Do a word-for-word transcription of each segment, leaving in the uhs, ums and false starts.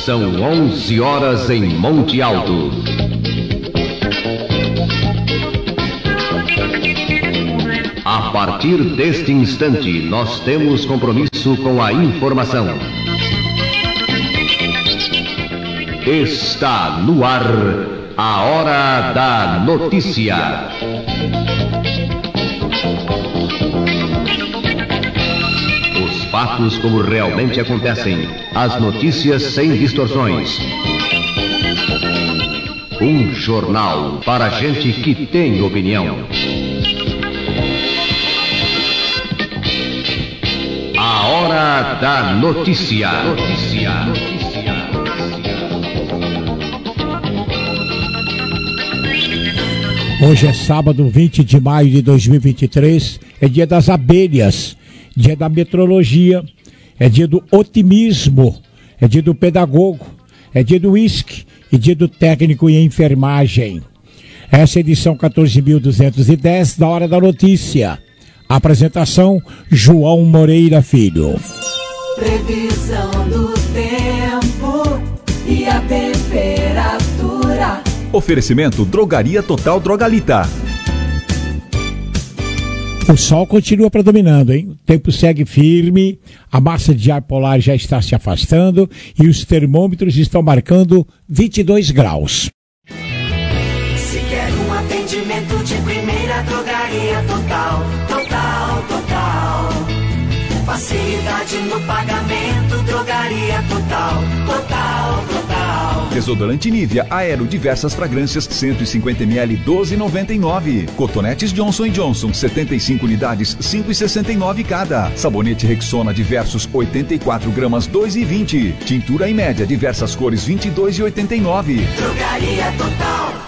São onze horas em Monte Alto. A partir deste instante, nós temos compromisso com a informação. Está no ar a Hora da Notícia. Os fatos como realmente acontecem, as notícias sem distorções. Um jornal para gente que tem opinião. A Hora da Notícia. Notícia. Hoje é sábado, vinte de maio de dois mil e vinte e três, é dia das abelhas, dia da metrologia, é dia do otimismo, é dia do pedagogo, é dia do uísque e dia do técnico em enfermagem. Essa é a edição quatorze mil duzentos e dez da Hora da Notícia. Apresentação, João Moreira Filho. Previsão do tempo e a temperatura. Oferecimento Drogaria Total Drogalita. O sol continua predominando, hein? O tempo segue firme, a massa de ar polar já está se afastando e os termômetros estão marcando vinte e dois graus. Se quer um atendimento de primeira, Drogaria Total, Total, Total. Facilidade no pagamento, Drogaria Total, Total, Total. Desodorante Nivea Aero, diversas fragrâncias, cento e cinquenta mililitros, doze reais e noventa e nove centavos. Cotonetes Johnson e Johnson, setenta e cinco unidades, cinco reais e sessenta e nove centavos cada. Sabonete Rexona, diversos, oitenta e quatro gramas, dois reais e vinte centavos. Tintura em média, diversas cores, vinte e dois reais e oitenta e nove centavos. Drogaria Total.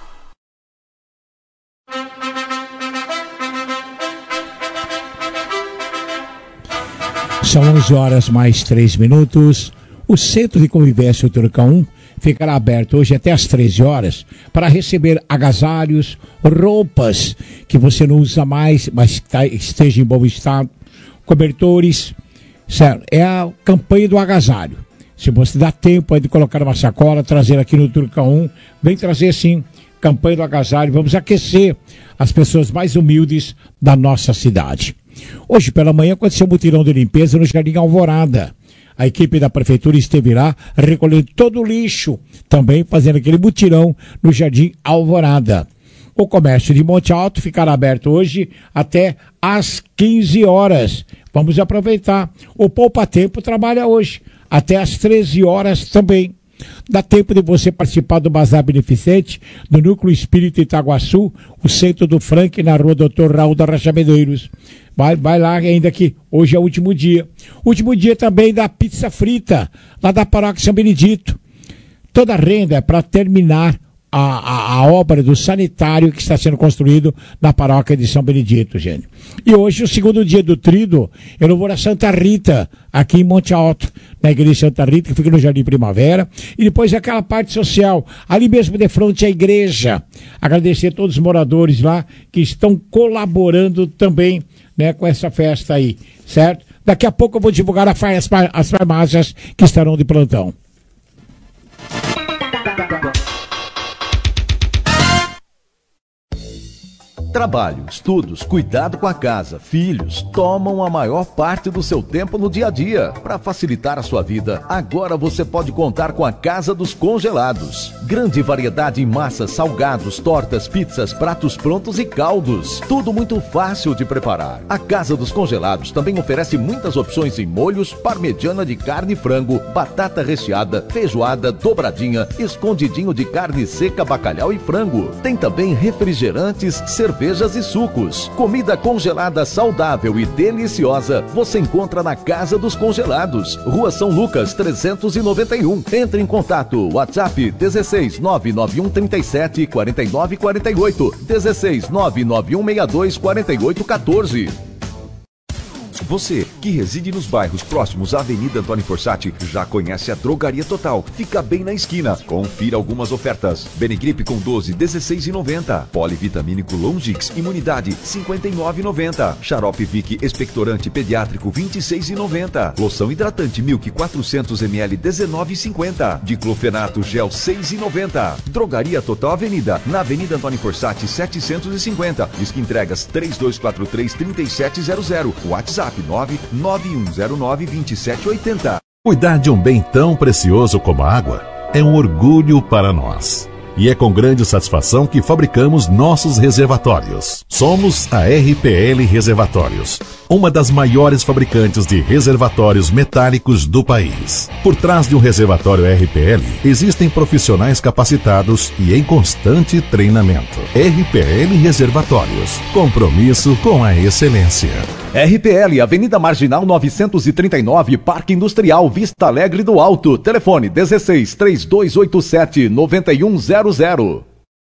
São onze horas mais três minutos. O Centro de Convivência Turcão um ficará aberto hoje até às treze horas para receber agasalhos, roupas que você não usa mais, mas que tá, esteja em bom estado, cobertores. Certo? É a campanha do agasalho. Se você dá tempo aí de colocar uma sacola, trazer aqui no Turcão um, vem trazer sim, campanha do agasalho. Vamos aquecer as pessoas mais humildes da nossa cidade. Hoje pela manhã aconteceu um mutirão de limpeza no Jardim Alvorada. A equipe da prefeitura esteve lá recolhendo todo o lixo, também fazendo aquele mutirão no Jardim Alvorada. O comércio de Monte Alto ficará aberto hoje até às quinze horas. Vamos aproveitar. O Poupa Tempo trabalha hoje até às treze horas também. Dá tempo de você participar do Bazar Beneficente do Núcleo Espírita Itaguaçu, o centro do Frank, na rua doutor Raul da Rocha Medeiros. Vai, vai lá ainda que hoje é o último dia. Último dia também da pizza frita, lá da Paróquia São Benedito. Toda a renda é para terminar a, a, a obra do sanitário que está sendo construído na Paróquia de São Benedito, gente. E hoje o segundo dia do Tríduo, em louvor a Santa Rita, aqui em Monte Alto, na Igreja Santa Rita, que fica no Jardim Primavera. E depois aquela parte social, ali mesmo de frente à igreja. Agradecer a todos os moradores lá que estão colaborando também, né, com essa festa aí, certo? Daqui a pouco eu vou divulgar as, as farmácias que estarão de plantão. Trabalho, estudos, cuidado com a casa, filhos, tomam a maior parte do seu tempo no dia a dia. Para facilitar a sua vida, agora você pode contar com a Casa dos Congelados. Grande variedade em massas, salgados, tortas, pizzas, pratos prontos e caldos. Tudo muito fácil de preparar. A Casa dos Congelados também oferece muitas opções em molhos, parmegiana de carne e frango, batata recheada, feijoada, dobradinha, escondidinho de carne seca, bacalhau e frango. Tem também refrigerantes, cerveja, cervejas e sucos. Comida congelada saudável e deliciosa você encontra na Casa dos Congelados, Rua São Lucas trezentos e noventa e um. Entre em contato, WhatsApp dezesseis nove nove um trinta e sete quarenta e nove quarenta e oito, dezesseis nove nove um seis dois quarenta e oito quatorze. Você que que reside nos bairros próximos à Avenida Antônio Forssati já conhece a Drogaria Total. Fica bem na esquina. Confira algumas ofertas. Benegripe com doze, dezesseis reais e noventa centavos. Polivitamínico Longix Imunidade, cinquenta e nove reais e noventa centavos. Xarope Vic Expectorante Pediátrico, vinte e seis reais e noventa centavos. Loção hidratante Milk quatrocentos mililitros, dezenove reais e cinquenta centavos. Diclofenato Gel, seis reais e noventa centavos. Drogaria Total Avenida, na Avenida Antônio Forssati, setecentos e cinquenta. Disque entregas três dois quatro três, três sete zero zero. WhatsApp nove nove um zero nove, dois sete oito zero. Cuidar de um bem tão precioso como a água é um orgulho para nós. E é com grande satisfação que fabricamos nossos reservatórios. Somos a R P L Reservatórios, uma das maiores fabricantes de reservatórios metálicos do país. Por trás de um reservatório R P L, existem profissionais capacitados e em constante treinamento. R P L Reservatórios, compromisso com a excelência. R P L, Avenida Marginal novecentos e trinta e nove, Parque Industrial, Vista Alegre do Alto. Telefone dezesseis, três dois oito sete, nove um zero zero.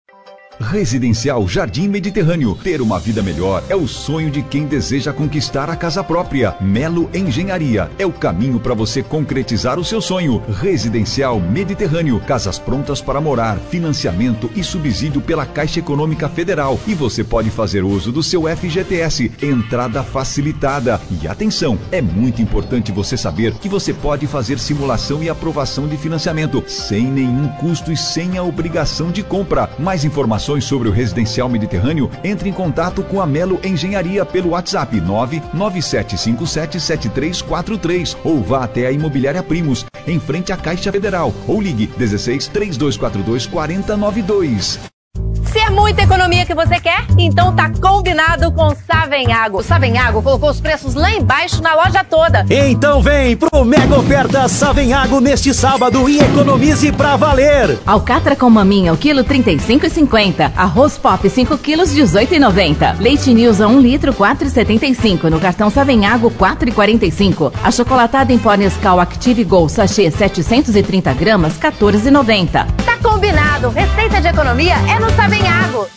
Residencial Jardim Mediterrâneo. Ter uma vida melhor é o sonho de quem deseja conquistar a casa própria. Melo Engenharia é o caminho para você concretizar o seu sonho. Residencial Mediterrâneo. Casas prontas para morar, financiamento e subsídio pela Caixa Econômica Federal. E você pode fazer uso do seu F G T S. Entrada facilitada. E atenção, é muito importante você saber que você pode fazer simulação e aprovação de financiamento sem nenhum custo e sem a obrigação de compra. Mais informações sobre o Residencial Mediterrâneo, entre em contato com a Melo Engenharia pelo WhatsApp nove nove sete cinco sete, sete três quatro três ou vá até a Imobiliária Primos, em frente à Caixa Federal, ou ligue dezesseis, três dois quatro dois, quatro zero nove dois. Se é muita economia que você quer, então tá combinado com Savenhago. O Savenhago colocou os preços lá embaixo na loja toda. Então vem pro Mega Oferta Savenhago neste sábado e economize pra valer. Alcatra com maminha, o quilo trinta e cinco reais e cinquenta centavos. Arroz Pop cinco quilos, dezoito reais e noventa centavos. Leite Nilza um litro, quatro reais e setenta e cinco centavos. No cartão Savenhago, quatro reais e quarenta e cinco centavos. A chocolatada em pó Nescau Active Gold Sachê setecentos e trinta gramas, quatorze reais e noventa centavos. Tá combinado. Receita de economia é no Savenhago.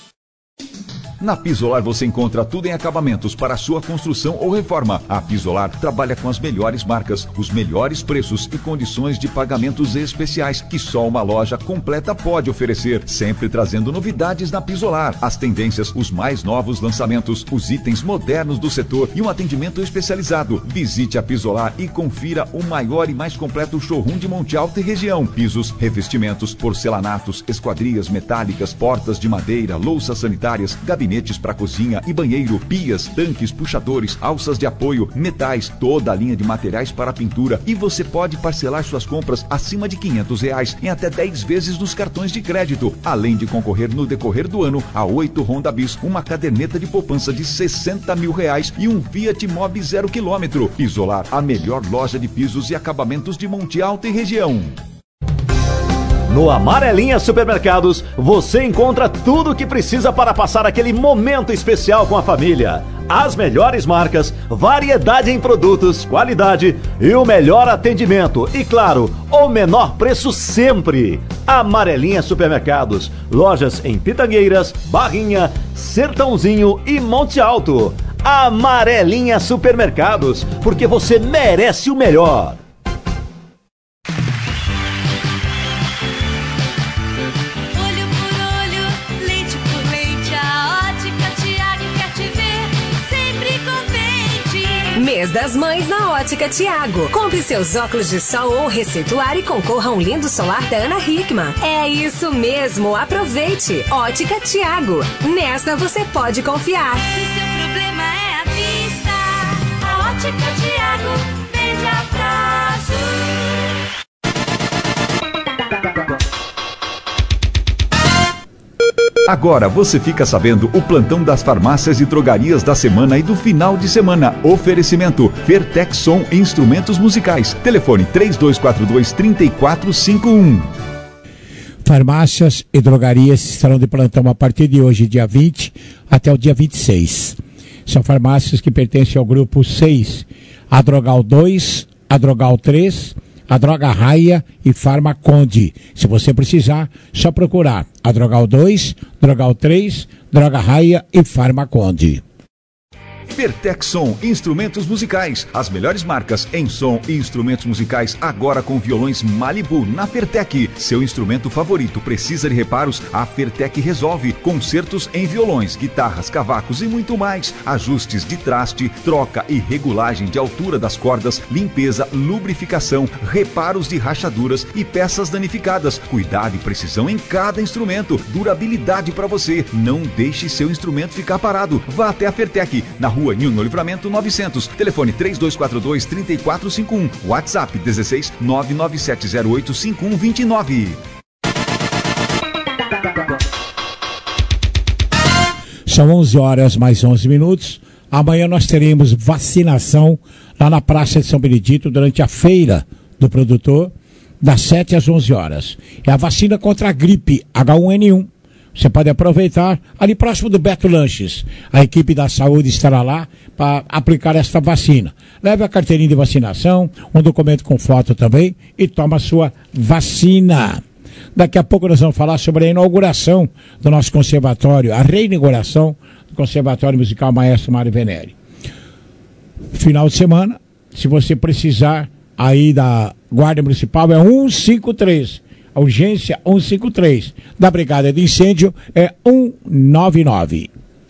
Na Pisolar você encontra tudo em acabamentos para sua construção ou reforma. A Pisolar trabalha com as melhores marcas, os melhores preços e condições de pagamentos especiais que só uma loja completa pode oferecer, sempre trazendo novidades na Pisolar, as tendências, os mais novos lançamentos, os itens modernos do setor e um atendimento especializado. Visite a Pisolar e confira o maior e mais completo showroom de Monte Alto e região. Pisos, revestimentos, porcelanatos, esquadrias metálicas, portas de madeira, louças sanitárias, gabinetes para cozinha e banheiro, pias, tanques, puxadores, alças de apoio, metais, toda a linha de materiais para pintura. E você pode parcelar suas compras acima de quinhentos reais em até dez vezes nos cartões de crédito, além de concorrer no decorrer do ano a oito Honda Bis, uma caderneta de poupança de sessenta mil reais e um Fiat Mobi zero quilômetro. Pisolar, a melhor loja de pisos e acabamentos de Monte Alto e região. No Amarelinha Supermercados, você encontra tudo o que precisa para passar aquele momento especial com a família. As melhores marcas, variedade em produtos, qualidade e o melhor atendimento. E claro, o menor preço sempre. Amarelinha Supermercados, lojas em Pitangueiras, Barrinha, Sertãozinho e Monte Alto. Amarelinha Supermercados, porque você merece o melhor. Mês das Mães na Ótica Tiago. Compre seus óculos de sol ou receituário e concorra a um lindo solar da Ana Hickman. É isso mesmo, aproveite. Ótica Tiago. Nesta você pode confiar. Se seu problema é a vista, a Ótica Tiago vende a prazo. Agora você fica sabendo o plantão das farmácias e drogarias da semana e do final de semana. Oferecimento Fertexson Instrumentos Musicais. Telefone três dois quatro dois, três quatro cinco um. Farmácias e drogarias estarão de plantão a partir de hoje, dia vinte, até o dia vinte e seis. São farmácias que pertencem ao grupo seis, a Drogal dois, a Drogal três, a Droga Raia e Farmaconde. Se você precisar, só procurar a Drogal dois, Drogal três, Droga Raia e Farmaconde. Fertec Som, instrumentos musicais. As melhores marcas em som e instrumentos musicais agora com violões Malibu na Fertec. Seu instrumento favorito precisa de reparos? A Fertec resolve. Concertos em violões, guitarras, cavacos e muito mais. Ajustes de traste, troca e regulagem de altura das cordas, limpeza, lubrificação, reparos de rachaduras e peças danificadas. Cuidado e precisão em cada instrumento. Durabilidade para você. Não deixe seu instrumento ficar parado. Vá até a Fertec, na rua Nino Livramento novecentos. Telefone três dois quatro dois, três quatro cinco um. WhatsApp dezesseis nove nove sete zero oito cinco um dois nove. São onze horas mais onze minutos. Amanhã nós teremos vacinação lá na Praça de São Benedito durante a feira do produtor, das sete às onze horas. É a vacina contra a gripe H um N um. Você pode aproveitar ali próximo do Beto Lanches. A equipe da saúde estará lá para aplicar esta vacina. Leve a carteirinha de vacinação, um documento com foto também e toma a sua vacina. Daqui a pouco nós vamos falar sobre a inauguração do nosso conservatório, a reinauguração do Conservatório Musical Maestro Mário Venere. Final de semana, se você precisar aí da Guarda Municipal, é um cinco três. A urgência um cinco três. Da Brigada de Incêndio é um nove nove.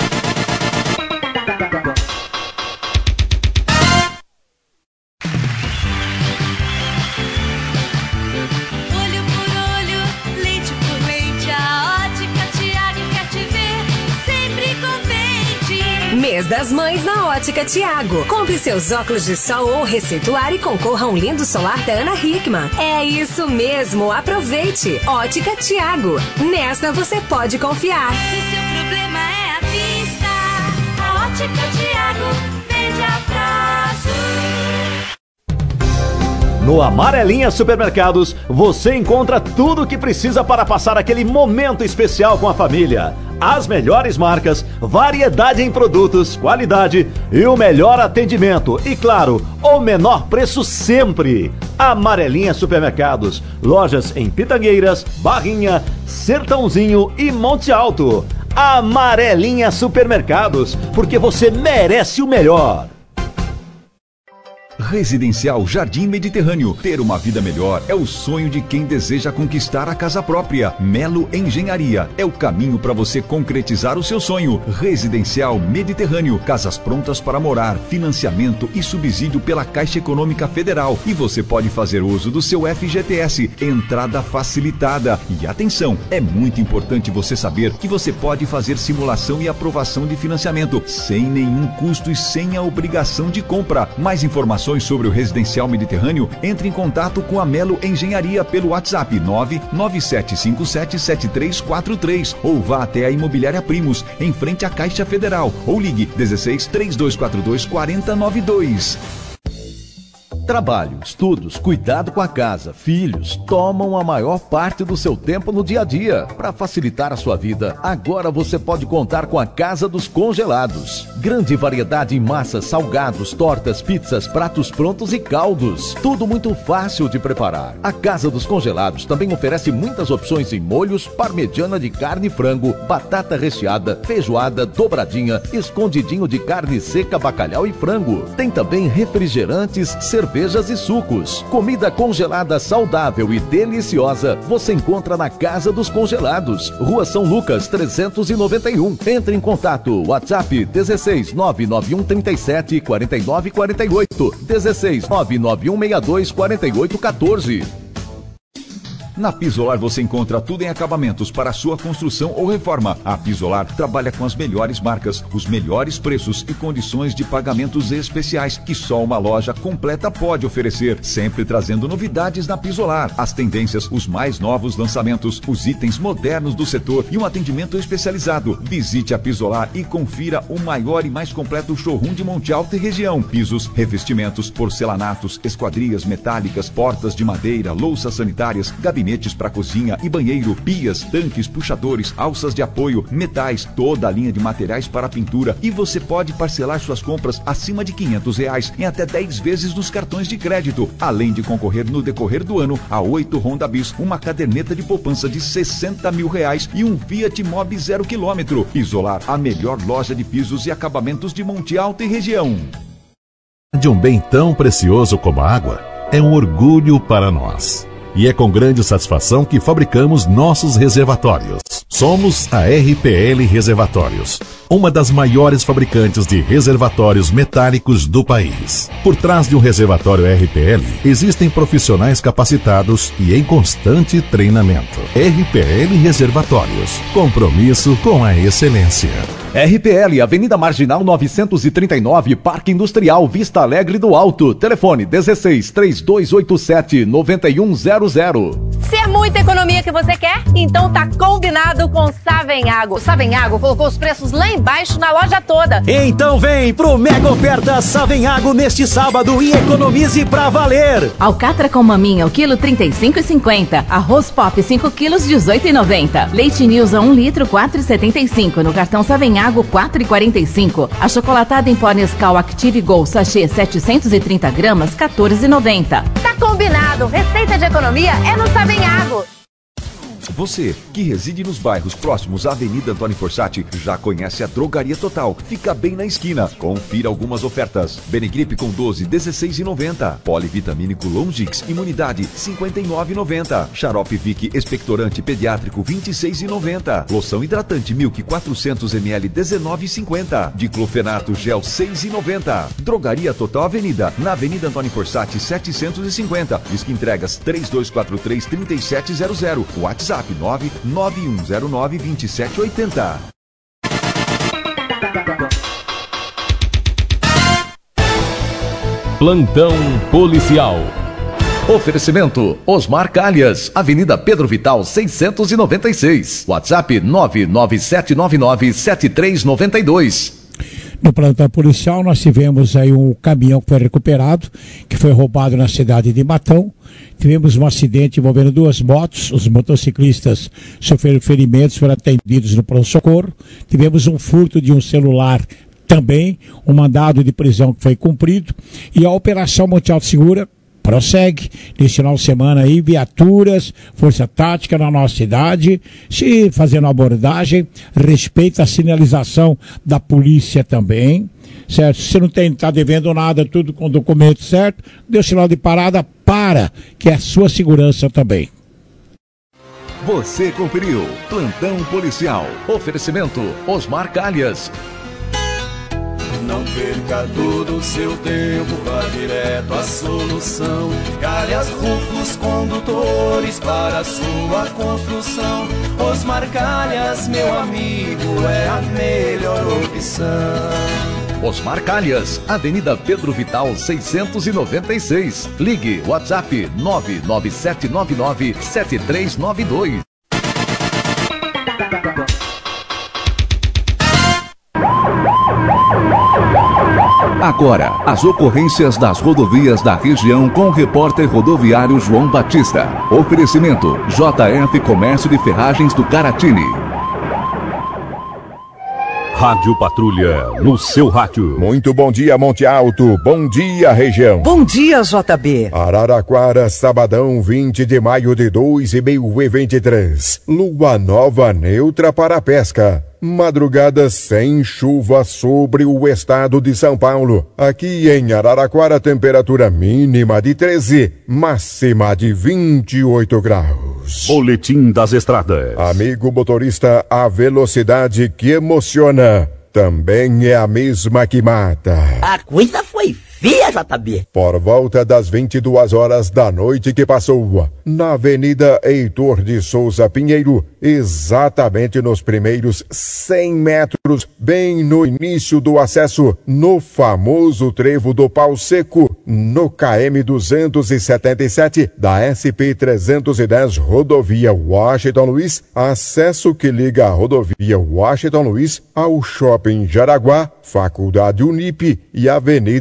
Olho por olho, leite por leite, a Ótica Tiago quer te ver sempre contente. Mês das Mães na Ótica Tiago. Compre seus óculos de sol ou receituário e concorra a um lindo solar da Ana Hickman. É isso mesmo, aproveite. Ótica Tiago. Nesta você pode confiar. Se seu problema é a vista, a Ótica Tiago vende a prazo. No Amarelinha Supermercados, você encontra tudo o que precisa para passar aquele momento especial com a família. As melhores marcas, variedade em produtos, qualidade e o melhor atendimento. E claro, o menor preço sempre. Amarelinha Supermercados. Lojas em Pitangueiras, Barrinha, Sertãozinho e Monte Alto. Amarelinha Supermercados, porque você merece o melhor. Residencial Jardim Mediterrâneo. Ter uma vida melhor é o sonho de quem deseja conquistar a casa própria. Melo Engenharia é o caminho para você concretizar o seu sonho. Residencial Mediterrâneo. Casas prontas para morar, financiamento e subsídio pela Caixa Econômica Federal. E você pode fazer uso do seu F G T S. Entrada facilitada. E atenção, é muito importante você saber que você pode fazer simulação e aprovação de financiamento sem nenhum custo e sem a obrigação de compra. Mais informações sobre o Residencial Mediterrâneo, entre em contato com a Melo Engenharia pelo WhatsApp nove nove sete cinco sete sete três quatro três ou vá até a Imobiliária Primos, em frente à Caixa Federal, ou ligue dezesseis, três dois quatro dois, quatro zero nove dois. Trabalho, estudos, cuidado com a casa, filhos, tomam a maior parte do seu tempo no dia a dia. Para facilitar a sua vida, agora você pode contar com a Casa dos Congelados. Grande variedade em massas, salgados, tortas, pizzas, pratos prontos e caldos. Tudo muito fácil de preparar. A Casa dos Congelados também oferece muitas opções em molhos, parmegiana de carne e frango, batata recheada, feijoada, dobradinha, escondidinho de carne seca, bacalhau e frango. Tem também refrigerantes, cerveja cervejas e sucos. Comida congelada saudável e deliciosa você encontra na Casa dos Congelados, Rua São Lucas trezentos e noventa e um. Entre em contato, WhatsApp dezesseis, nove nove um três sete, quatro nove quatro oito, dezesseis, nove nove um seis dois, quatro oito um quatro. Na Pisolar você encontra tudo em acabamentos para sua construção ou reforma. A Pisolar trabalha com as melhores marcas, os melhores preços e condições de pagamentos especiais que só uma loja completa pode oferecer, sempre trazendo novidades na Pisolar, as tendências, os mais novos lançamentos, os itens modernos do setor e um atendimento especializado. Visite a Pisolar e confira o maior e mais completo showroom de Monte Alto e região. Pisos, revestimentos, porcelanatos, esquadrias metálicas, portas de madeira, louças sanitárias, gabinetes gabinetes para cozinha e banheiro, pias, tanques, puxadores, alças de apoio, metais, toda a linha de materiais para pintura, e você pode parcelar suas compras acima de quinhentos reais em até dez vezes nos cartões de crédito, além de concorrer no decorrer do ano a oito Honda Bis, uma caderneta de poupança de sessenta mil reais e um Fiat Mobi zero quilômetro. Isolar, a melhor loja de pisos e acabamentos de Monte Alto e região. De um bem tão precioso como a água, é um orgulho para nós. E é com grande satisfação que fabricamos nossos reservatórios. Somos a R P L Reservatórios, uma das maiores fabricantes de reservatórios metálicos do país. Por trás de um reservatório R P L, existem profissionais capacitados e em constante treinamento. R P L Reservatórios, compromisso com a excelência. R P L, Avenida Marginal novecentos e trinta e nove, Parque Industrial, Vista Alegre do Alto. Telefone dezesseis, três dois oito sete, nove um zero zero. Se é muita economia que você quer, então tá combinado com Savenhago. Savenhago colocou os preços lá embaixo na loja toda. Então vem pro Mega Oferta Savenhago neste sábado e economize pra valer. Alcatra com maminha, o quilo trinta e cinco e cinquenta. Arroz Pop cinco quilos, dezoito e noventa. Leite Nilza um litro, quatro e setenta e cinco. No cartão Savenhago, quatro e quarenta e cinco. Achocolatada em pó Nescau Active Gold sachê setecentos e trinta gramas, quatorze e noventa. Tá combinado. Receita de economia é no Savenhago. Você, que reside nos bairros próximos à Avenida Antônio Fossati, já conhece a Drogaria Total. Fica bem na esquina. Confira algumas ofertas. Benegripe com doze, dezesseis e noventa. Polivitamínico Longix, Imunidade, cinquenta e nove e noventa. Xarope Vic Expectorante Pediátrico, vinte e seis e noventa. Loção hidratante Milk quatrocentos mililitros, dezenove e cinquenta. Diclofenato Gel, seis e noventa. Drogaria Total Avenida, na Avenida Antônio Fossati, setecentos e cinquenta. Disque entregas três dois quatro três, três sete zero zero. WhatsApp nove nove um zero nove, dois sete oito zero. Plantão policial. Oferecimento Osmar Calhas, Avenida Pedro Vital seiscentos e noventa e seis. WhatsApp nove nove sete nove nove, sete três nove dois. No plantão policial nós tivemos aí um caminhão que foi recuperado, que foi roubado na cidade de Matão. Tivemos um acidente envolvendo duas motos, os motociclistas sofreram ferimentos, foram atendidos no pronto-socorro. Tivemos um furto de um celular também, um mandado de prisão que foi cumprido. E a Operação Monte Alto Segura prossegue. Neste final de semana aí, viaturas, força tática na nossa cidade, se fazendo abordagem, respeita a sinalização da polícia também, certo? Se você não tem, tá devendo nada, tudo com documento certo, deu sinal de parada, para, que é a sua segurança também. Você conferiu Plantão Policial. Oferecimento Osmar Calhas. Não perca todo o seu tempo, vá direto à solução. Calhas Rufos Condutores para a sua construção. Osmar Calhas, meu amigo, é a melhor opção. Osmar Calhas, Avenida Pedro Vital seiscentos e noventa e seis. Ligue WhatsApp nove nove sete nove nove, sete três nove dois. Agora, as ocorrências das rodovias da região com o repórter rodoviário João Batista. Oferecimento J F Comércio de Ferragens do Caratini. Rádio Patrulha, no seu rádio. Muito bom dia, Monte Alto. Bom dia, região. Bom dia, J B. Araraquara, sabadão, vinte de maio de dois mil e vinte e três. Lua nova neutra para a pesca. Madrugada sem chuva sobre o estado de São Paulo. Aqui em Araraquara, temperatura mínima de treze, máxima de vinte e oito graus. Boletim das estradas. Amigo motorista, a velocidade que emociona também é a mesma que mata. A coisa foi feia, J B. Por volta das vinte e duas horas da noite que passou, na Avenida Heitor de Souza Pinheiro, exatamente nos primeiros cem metros, bem no início do acesso, no famoso trevo do Pau Seco, no K M duzentos e setenta e sete da S P trezentos e dez, rodovia Washington Luiz, acesso que liga a rodovia Washington Luiz ao Shopping Jaraguá, Faculdade Unip e Avenida trinta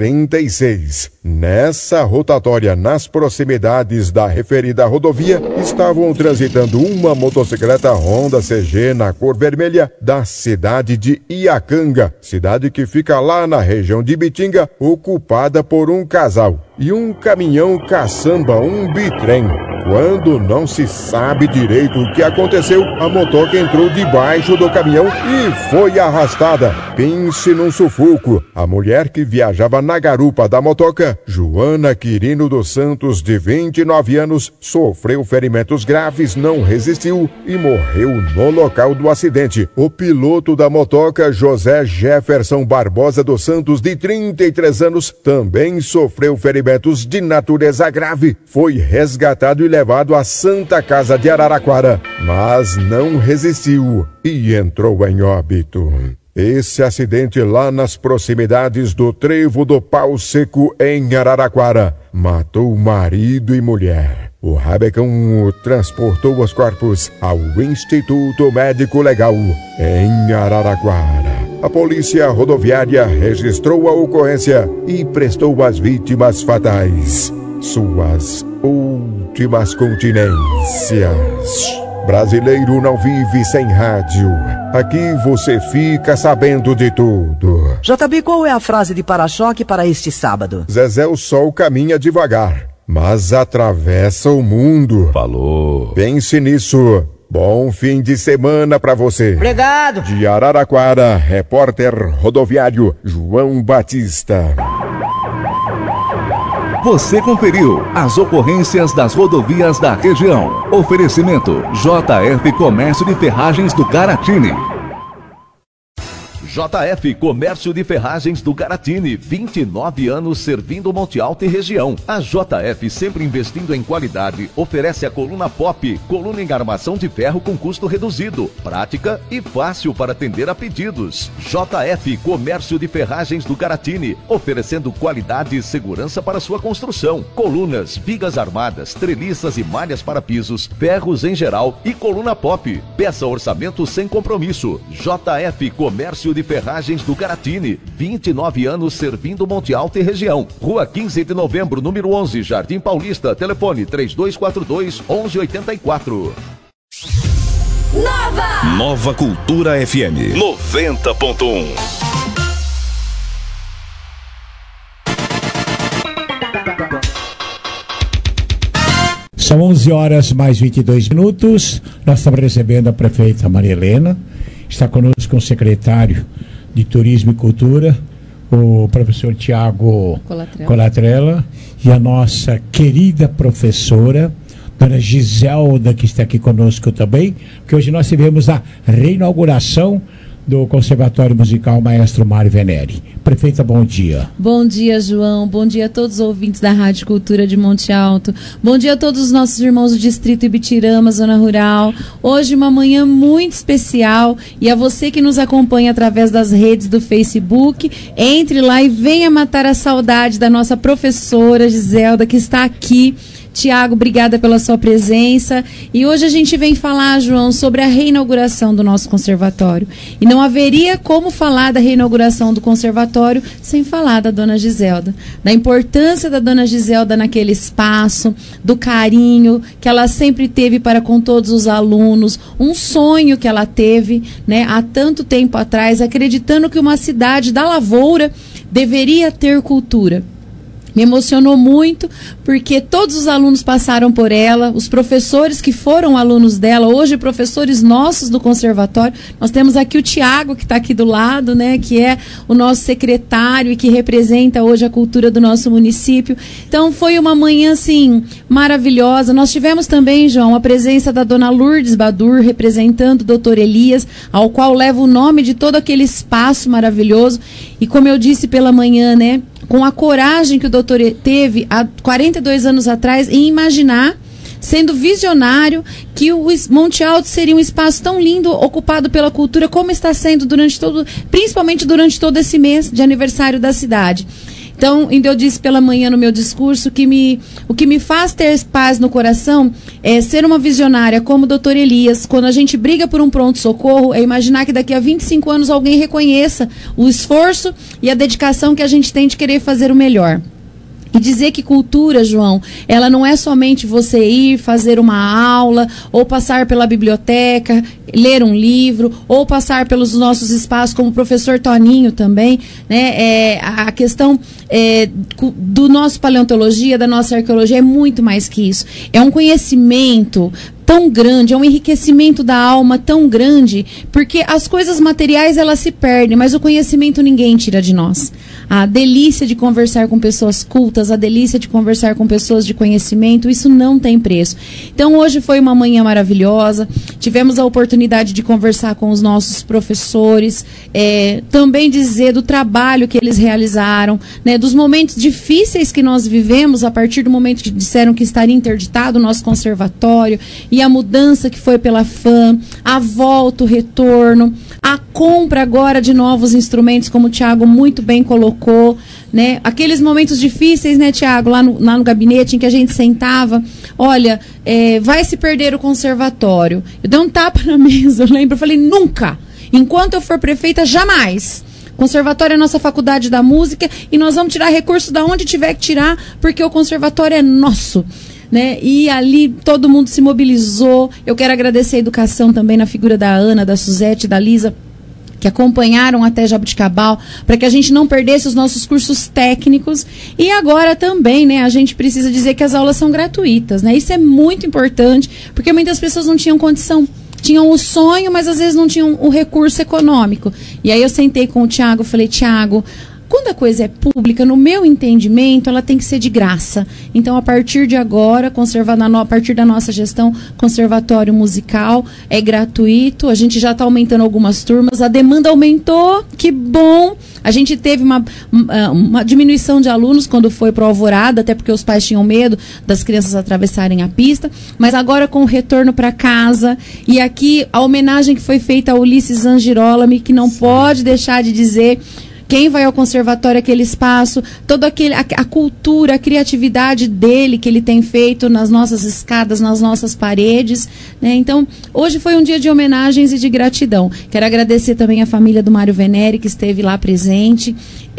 trinta e seis. Nessa rotatória, nas proximidades da referida rodovia, estavam transitando uma motocicleta Honda C G na cor vermelha da cidade de Iacanga, cidade que fica lá na região de Bitinga, ocupada por um casal, e um caminhão caçamba, um bitrem. Quando não se sabe direito o que aconteceu, a motoca entrou debaixo do caminhão e foi arrastada. Pense num sufoco. A mulher que viajava na garupa da motoca, Joana Quirino dos Santos, de vinte e nove anos, sofreu ferimentos graves, não resistiu e morreu no local do acidente. O piloto da motoca, José Jefferson Barbosa dos Santos, de trinta e três anos, também sofreu ferimentos de natureza grave. Foi resgatado e levado à Santa Casa de Araraquara, mas não resistiu e entrou em óbito. Esse acidente lá nas proximidades do Trevo do Pau Seco, em Araraquara, matou marido e mulher. O Rabecão transportou os corpos ao Instituto Médico Legal, em Araraquara. A polícia rodoviária registrou a ocorrência e prestou às vítimas fatais suas últimas continências. Brasileiro não vive sem rádio. Aqui você fica sabendo de tudo. J B, qual é a frase de para-choque para este sábado? Zezé, o sol caminha devagar, mas atravessa o mundo. Falou. Pense nisso. Bom fim de semana pra você. Obrigado. De Araraquara, repórter rodoviário João Batista. Você conferiu as ocorrências das rodovias da região. Oferecimento J F Comércio de Ferragens do Garatini. J F Comércio de Ferragens do Garatini, vinte e nove anos servindo Monte Alto e região. A J F, sempre investindo em qualidade, oferece a coluna Pop, coluna em armação de ferro com custo reduzido, prática e fácil para atender a pedidos. J F Comércio de Ferragens do Garatini, oferecendo qualidade e segurança para sua construção. Colunas, vigas armadas, treliças e malhas para pisos, ferros em geral e coluna Pop. Peça orçamento sem compromisso. J F Comércio de Ferragens do Garatini, vinte e nove anos servindo Monte Alto e região. Rua quinze de novembro, número onze, Jardim Paulista. Telefone três dois quatro dois, um um oito quatro. Nova! Nova Cultura F M noventa ponto um. São onze horas mais vinte e dois minutos. Nós estamos recebendo a prefeita Maria Helena. Está conosco o secretário de Turismo e Cultura, o professor Tiago Colatrella. Colatrella, e a nossa querida professora, dona Giselda, que está aqui conosco também, porque hoje nós tivemos a reinauguração do Conservatório Musical Maestro Mário Venere. Prefeita, bom dia. Bom dia, João. Bom dia a todos os ouvintes da Rádio Cultura de Monte Alto. Bom dia a todos os nossos irmãos do Distrito Ibitirama, Zona Rural. Hoje uma manhã muito especial, e a você que nos acompanha através das redes do Facebook, entre lá e venha matar a saudade da nossa professora Giselda, que está aqui. Tiago, obrigada pela sua presença. E hoje a gente vem falar, João, sobre a reinauguração do nosso conservatório. E não haveria como falar da reinauguração do conservatório sem falar da dona Giselda. Da importância da dona Giselda naquele espaço, do carinho que ela sempre teve para com todos os alunos, um sonho que ela teve, né, há tanto tempo atrás, acreditando que uma cidade da lavoura deveria ter cultura. Me emocionou muito, porque todos os alunos passaram por ela, os professores que foram alunos dela, hoje professores nossos do conservatório. Nós temos aqui o Tiago, que está aqui do lado, né, que é o nosso secretário e que representa hoje a cultura do nosso município. Então foi uma manhã, assim, maravilhosa. Nós tivemos também, João, a presença da dona Lourdes Badur, representando o doutor Elias, ao qual leva o nome de todo aquele espaço maravilhoso. E como eu disse pela manhã, né, com a coragem que o doutor teve há quarenta e dois anos atrás em imaginar, sendo visionário, que o Monte Alto seria um espaço tão lindo, ocupado pela cultura, como está sendo durante todo, principalmente durante todo esse mês de aniversário da cidade. Então, ainda eu disse pela manhã no meu discurso que me, o que me faz ter paz no coração é ser uma visionária como o doutor Elias. Quando a gente briga por um pronto-socorro, é imaginar que daqui a vinte e cinco anos alguém reconheça o esforço e a dedicação que a gente tem de querer fazer o melhor. E dizer que cultura, João, ela não é somente você ir fazer uma aula, ou passar pela biblioteca, ler um livro, ou passar pelos nossos espaços, como o professor Toninho também, né? É, a questão é, do nosso paleontologia, da nossa arqueologia, é muito mais que isso. É um conhecimento tão grande, é um enriquecimento da alma tão grande, porque as coisas materiais elas se perdem, mas o conhecimento ninguém tira de nós. A delícia de conversar com pessoas cultas, a delícia de conversar com pessoas de conhecimento, isso não tem preço. Então hoje foi uma manhã maravilhosa, tivemos a oportunidade de conversar com os nossos professores, é, também dizer do trabalho que eles realizaram, né, dos momentos difíceis que nós vivemos a partir do momento que disseram que estaria interditado o nosso conservatório, e a mudança que foi pela F A M, a volta, o retorno, a compra agora de novos instrumentos, como o Tiago muito bem colocou, né? Aqueles momentos difíceis, né, Tiago, lá no, lá no gabinete em que a gente sentava, olha, é, vai se perder o conservatório. Eu dei um tapa na mesa, eu lembro, eu falei, nunca, enquanto eu for prefeita, jamais. Conservatório é a nossa faculdade da música e nós vamos tirar recurso da onde tiver que tirar, porque o conservatório é nosso. Né? E ali todo mundo se mobilizou. Eu quero agradecer a educação também na figura da Ana, da Suzete, da Lisa, que acompanharam até Jabuticabal, para que a gente não perdesse os nossos cursos técnicos. E agora também, né, a gente precisa dizer que as aulas são gratuitas, né? Isso é muito importante, porque muitas pessoas não tinham condição. Tinham o sonho, mas às vezes não tinham o recurso econômico. E aí eu sentei com o Tiago e falei, Tiago, quando a coisa é pública, no meu entendimento, ela tem que ser de graça. Então, a partir de agora, conserva na no... a partir da nossa gestão, conservatório musical é gratuito. A gente já está aumentando algumas turmas. A demanda aumentou, que bom. A gente teve uma, uma diminuição de alunos quando foi para o Alvorada, até porque os pais tinham medo das crianças atravessarem a pista. Mas agora com o retorno para casa, e aqui a homenagem que foi feita a Ulisses Angirolami, que não pode deixar de dizer... Quem vai ao conservatório, aquele espaço, toda aquele, a, a cultura, a criatividade dele que ele tem feito nas nossas escadas, nas nossas paredes, né? Então, hoje foi um dia de homenagens e de gratidão. Quero agradecer também a família do Mário Venere, que esteve lá presente,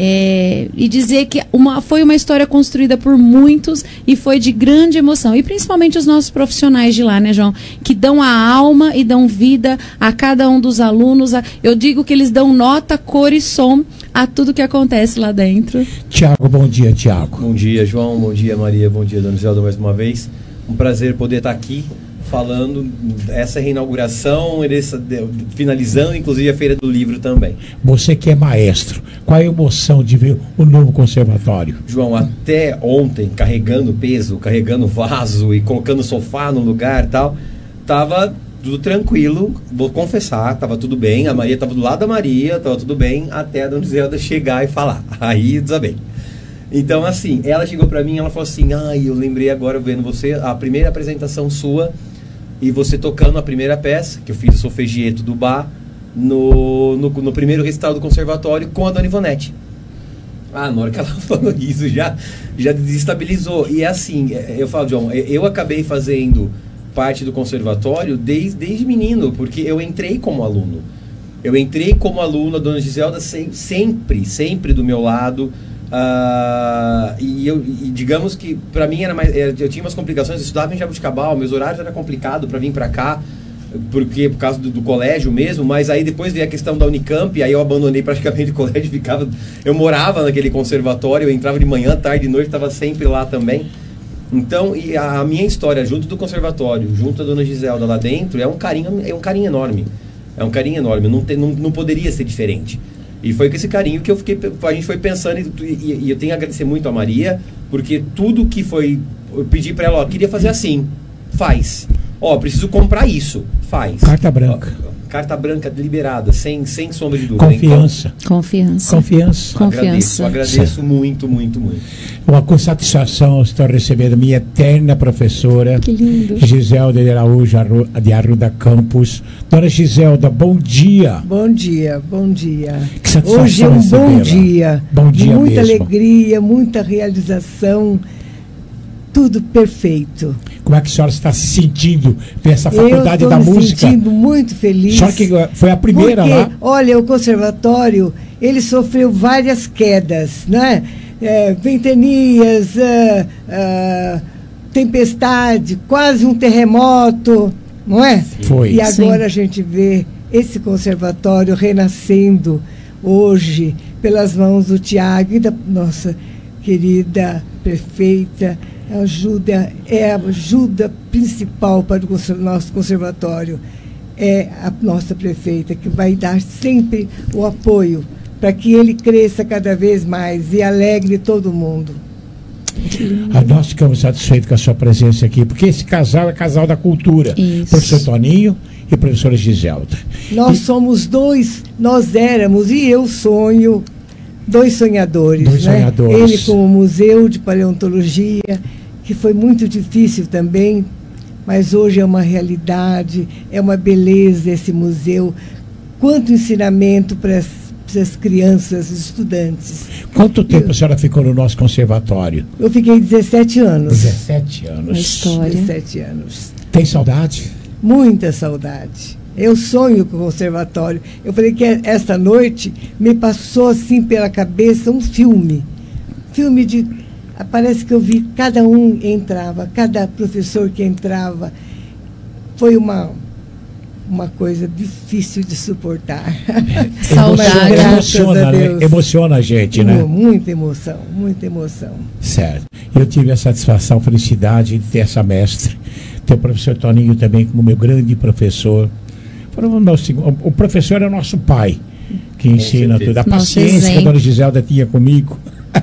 é, e dizer que uma, foi uma história construída por muitos e foi de grande emoção. E principalmente os nossos profissionais de lá, né, João? Que dão a alma e dão vida a cada um dos alunos. A, eu digo que eles dão nota, cor e som a tudo que acontece lá dentro. Tiago, bom dia, Tiago. Bom dia, João, bom dia, Maria, bom dia, Dona Zelda, mais uma vez. Um prazer poder estar aqui falando essa reinauguração, essa, finalizando inclusive a Feira do Livro também. Você que é maestro, qual a emoção de ver o novo conservatório? João, até ontem, carregando peso, carregando vaso e colocando sofá no lugar e tal, tava... tudo tranquilo, vou confessar, tava tudo bem, a Maria tava do lado da Maria, tava tudo bem, até a Dona Zelda chegar e falar, aí desabei. Então assim, ela chegou pra mim, ela falou assim, ai, eu lembrei agora vendo você, a primeira apresentação sua, e você tocando a primeira peça, que eu fiz o solfegieto do bar, no, no, no primeiro recital do conservatório com a Dona Ivonete. Ah, na hora que ela falou isso, já, já desestabilizou. E é assim, eu falo, João, eu acabei fazendo... parte do conservatório desde, desde menino, porque eu entrei como aluno. Eu entrei como aluno, a Dona Giselda se, sempre, sempre do meu lado. Uh, e, eu, e digamos que para mim era mais, eu tinha umas complicações, eu estudava em Jabuticabal, meus horários eram complicados para vir para cá, porque por causa do, do colégio mesmo, mas aí depois veio a questão da Unicamp, aí eu abandonei praticamente o colégio, ficava, eu morava naquele conservatório, eu entrava de manhã, tarde, de noite, estava sempre lá também. Então, e a, a minha história junto do conservatório, junto da Dona Giselda lá dentro, é um carinho, é um carinho enorme. É um carinho enorme, não, te, não, não poderia ser diferente. E foi com esse carinho que eu fiquei, a gente foi pensando, e, e, e eu tenho a agradecer muito a Maria, porque tudo que foi, eu pedi para ela, ó, queria fazer assim, faz. Ó, preciso comprar isso, faz. Carta branca. Ó, carta branca liberada, sem, sem sombra de dúvida. Confiança. Então, Confiança. Confiança. Agradeço, agradeço muito, muito, muito. Uma com satisfação estou recebendo minha eterna professora, que lindo. Giselda de Araújo de Arruda Campos. Dona Giselda, bom dia. Bom dia, bom dia. Que satisfação Hoje é um bom recebê-la. dia. Bom dia muita mesmo. alegria, muita realização, tudo perfeito. Como é que a senhora está se sentindo nessa faculdade Eu da me música? sentindo muito feliz. Só que foi a primeira porque, lá. Olha, o conservatório, ele sofreu várias quedas, né? É, ventanias, é, é, tempestade, quase um terremoto, não é? Foi. E agora Sim. a gente vê esse conservatório renascendo hoje pelas mãos do Tiago e da nossa querida prefeita. Ajuda, é a ajuda principal para o nosso conservatório. É a nossa prefeita que vai dar sempre o apoio para que ele cresça cada vez mais e alegre todo mundo. Ah, nós ficamos satisfeitos com a sua presença aqui, porque esse casal é casal da cultura. Isso. Professor Toninho e professora Giselda. Nós E- somos dois, nós éramos, e eu sonho, dois sonhadores. Dois né? sonhadores. Ele com o Museu de Paleontologia, que foi muito difícil também, mas hoje é uma realidade, é uma beleza esse museu. Quanto ensinamento para as, para as crianças, os estudantes. Quanto tempo a senhora ficou no nosso conservatório? Eu fiquei dezessete anos. dezessete anos. história. dezessete anos. Tem saudade? Muita saudade. Eu sonho com o conservatório. Eu falei que esta noite me passou assim pela cabeça um filme. Filme de... Parece que eu vi cada um entrava, cada professor que entrava. Foi uma, uma coisa difícil de suportar. Saudade. Mas graças Emociona, a né? Deus. Emociona a gente, né? Mu- Muita emoção, muita emoção. Certo. Eu tive a satisfação, felicidade de ter essa mestre, ter o professor Toninho também como meu grande professor. Foi o nosso- O professor é o nosso pai, que ensina certeza. tudo. A Nosso paciência que a exemplo. dona Giselda tinha comigo.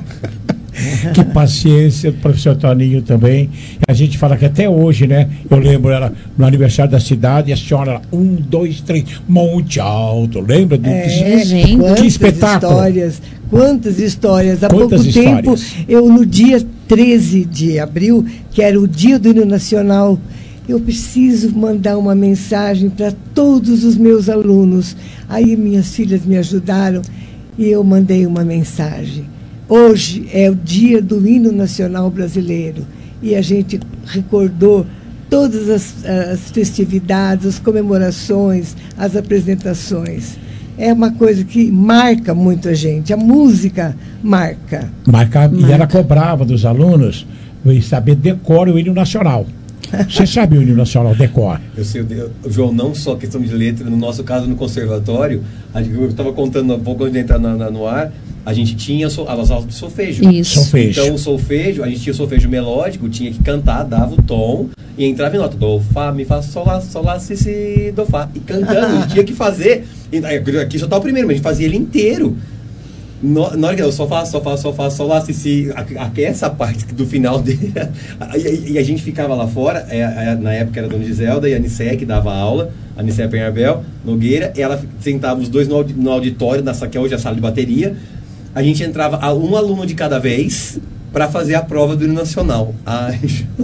Que paciência, o professor Toninho também. A gente fala que até hoje, né? Eu lembro, ela no aniversário da cidade, e a senhora, um, dois, três, Monte Alto. Lembra do É, que, gente. quantas que espetáculo? histórias, quantas histórias. Há Quantas pouco tempo, histórias? eu no dia treze de abril, que era o dia do hino nacional, eu preciso mandar uma mensagem para todos os meus alunos. Aí minhas filhas me ajudaram e eu mandei uma mensagem. Hoje é o dia do hino nacional brasileiro e a gente recordou todas as, as festividades, as comemorações, as apresentações. É uma coisa que marca muito a gente. A música marca. Marcava, e Marca. ela cobrava dos alunos e saber decora o hino nacional. Você sabe o hino nacional, decora? Eu sei, eu- João, não só questão de letra, no nosso caso no conservatório, a gente- eu estava contando um pouco antes de entrar na- na- no ar, a gente tinha so- as aulas de solfejo. Isso. Solfejo. Então o solfejo, a gente tinha o solfejo melódico, tinha que cantar, dava o tom e entrava em nota. Do, fá, mi, fá, sol, lá, sol, lá, si, si, do, fá. E cantando, a gente tinha que fazer. e- Aqui só tá o primeiro, mas a gente fazia ele inteiro. No- Na hora que eu só faço, só faço, só faço, só lá, se, se, a- a- essa parte do final dele. E, e a gente ficava lá fora, é, é, na época era a dona Giselda e a Anicé que dava aula, a Anicé Penharbel, Nogueira, ela sentava os dois no, audi- no auditório, nessa que é hoje a sala de bateria. A gente entrava a um aluno de cada vez para fazer a prova do hino nacional. Ai,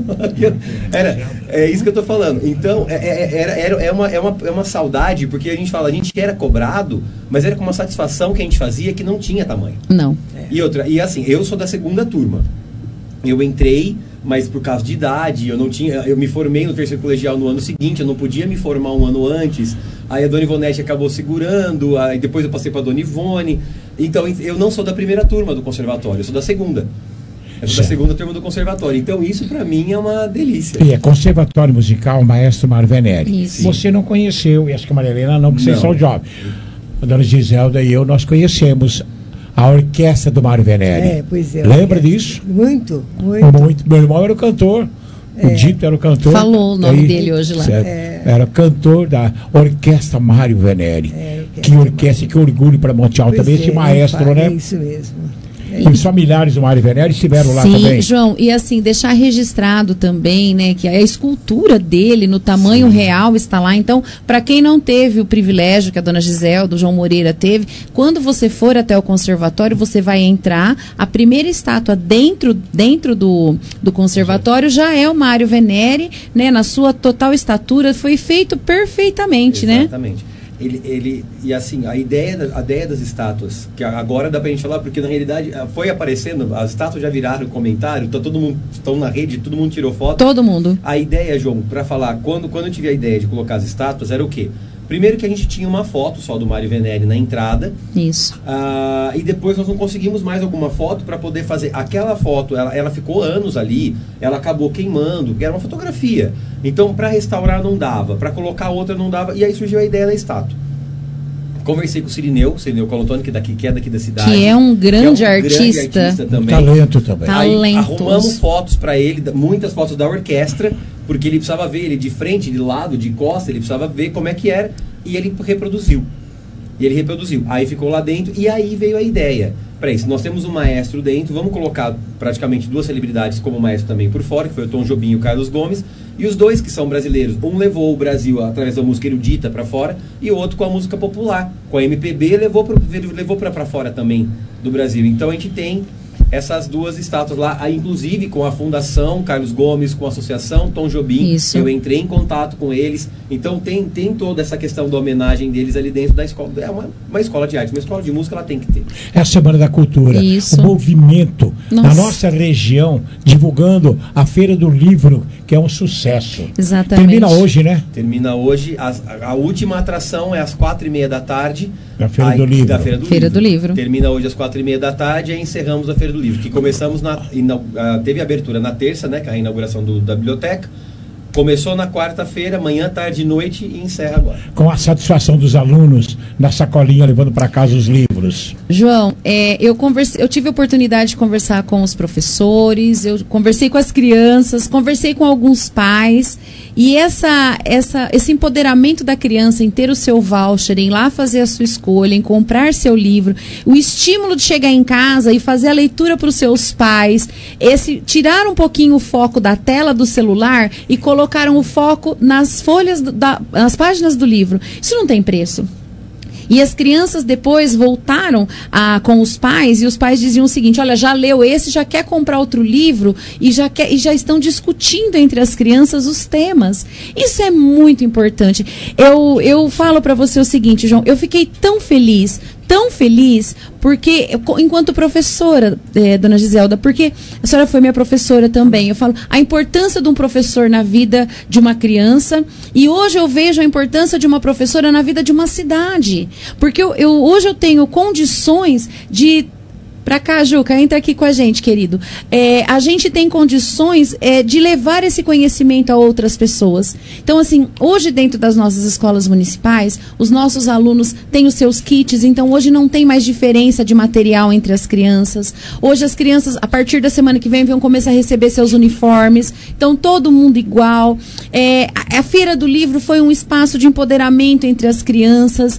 era, é isso que eu tô falando. Então, é, é, era, era, é, uma, é, uma, é uma saudade, porque a gente fala, a gente era cobrado, mas era com uma satisfação que a gente fazia que não tinha tamanho. Não. E outra, e assim, eu sou da segunda turma. Eu entrei, mas por causa de idade, eu não tinha, eu me formei no terceiro colegial no ano seguinte, eu não podia me formar um ano antes. Aí a dona Ivonete acabou segurando, aí depois eu passei para a dona Ivone. Então, eu não sou da primeira turma do conservatório, eu sou da segunda. Eu sou da segunda turma do conservatório. Então, isso para mim é uma delícia. E é Conservatório Musical Maestro Mário Venere. Isso. Você não conheceu, e acho que a Maria Helena não, porque vocês Não. são jovens. A dona Giselda e eu, nós conhecemos a orquestra do Mário Venere. É, pois é. Lembra disso? Muito, muito. Muito. Meu irmão era o cantor. O Dito era o cantor. Falou o nome Aí, dele hoje lá. certo, É. Era cantor da Orquestra Mário Venere. É, orquestra que orquestra, que orgulho para Monte Alto Pois também, esse é, maestro, não né? fale, É isso mesmo. E os familiares do Mário Venere estiveram lá Sim, também. João, e assim, deixar registrado também, né, que a escultura dele no tamanho Sim. real está lá. Então, para quem não teve o privilégio que a dona Gisele, do João Moreira teve, quando você for até o conservatório, você vai entrar, a primeira estátua dentro, dentro do, do conservatório já é o Mário Venere, né, na sua total estatura, foi feito perfeitamente, né? Exatamente. Ele, ele, e assim, a ideia, a ideia das estátuas, que agora dá pra gente falar, porque na realidade foi aparecendo, as estátuas já viraram comentário, tá todo mundo, estão na rede, todo mundo tirou foto. Todo mundo. A ideia, João, pra falar, quando, quando eu tive a ideia de colocar as estátuas, era o quê? Primeiro que a gente tinha uma foto só do Mário Venere na entrada. Isso. Ah, e depois nós não conseguimos mais alguma foto para poder fazer. Aquela foto, ela, ela ficou anos ali, ela acabou queimando, porque era uma fotografia. Então, para restaurar não dava, para colocar outra não dava. E aí surgiu a ideia da estátua. Conversei com o Cirineu, o Cirineu Colotoni, que, daqui, que é daqui da cidade. Que é um grande, é um artista. grande artista também. Talento também. Aí arrumamos fotos para ele, muitas fotos da orquestra, porque ele precisava ver ele de frente, de lado, de costa, ele precisava ver como é que era, e ele reproduziu. E ele reproduziu. Aí ficou lá dentro, e aí veio a ideia. Para isso, nós temos um maestro dentro, vamos colocar praticamente duas celebridades como maestro também por fora, que foi o Tom Jobim e o Carlos Gomes, e os dois que são brasileiros. Um levou o Brasil através da música erudita para fora, e o outro com a música popular. Com a M P B, levou para levou para fora também do Brasil. Então a gente tem essas duas estátuas lá, aí, inclusive com a Fundação Carlos Gomes, com a Associação Tom Jobim. Isso. Eu entrei em contato com eles, então tem, tem toda essa questão da homenagem deles ali dentro da escola. É uma, uma escola de arte, uma escola de música ela tem que ter. É a Semana da Cultura. Isso. O movimento Nossa. na nossa região, divulgando a Feira do Livro, que é um sucesso. Exatamente. Termina hoje, né? Termina hoje, a, a última atração é às quatro e meia da tarde. Da Feira aí, do Livro. Da Feira do, Feira livro. do Livro. Termina hoje às quatro e meia da tarde e encerramos a Feira do Livro, que começamos na... Ina, uh, teve abertura na terça, né, que é a inauguração do, da biblioteca. Começou na quarta-feira, manhã, tarde e noite e encerra agora. Com a satisfação dos alunos na sacolinha levando para casa os livros. João, é, eu, converse, eu tive a oportunidade de conversar com os professores, eu conversei com as crianças, conversei com alguns pais, e essa, essa, esse empoderamento da criança em ter o seu voucher, em lá fazer a sua escolha, em comprar seu livro, o estímulo de chegar em casa e fazer a leitura para os seus pais, esse tirar um pouquinho o foco da tela do celular e colocar colocaram o foco nas folhas, do, da, nas páginas do livro. Isso não tem preço. E as crianças depois voltaram a, com os pais, e os pais diziam o seguinte: olha, já leu esse, já quer comprar outro livro, e já, quer, e já estão discutindo entre as crianças os temas. Isso é muito importante. Eu, eu falo para você o seguinte, João, eu fiquei tão feliz, tão feliz, porque, enquanto professora, é, dona Giselda, porque a senhora foi minha professora também, eu falo a importância de um professor na vida de uma criança, e hoje eu vejo a importância de uma professora na vida de uma cidade, porque eu, eu, hoje eu tenho condições de... Pra cá, Juca, entra aqui com a gente, querido. É, a gente tem condições é, de levar esse conhecimento a outras pessoas. Então, assim, hoje dentro das nossas escolas municipais, os nossos alunos têm os seus kits, então hoje não tem mais diferença de material entre as crianças. Hoje as crianças, a partir da semana que vem, vão começar a receber seus uniformes. Então, todo mundo igual. É, a, a Feira do Livro foi um espaço de empoderamento entre as crianças.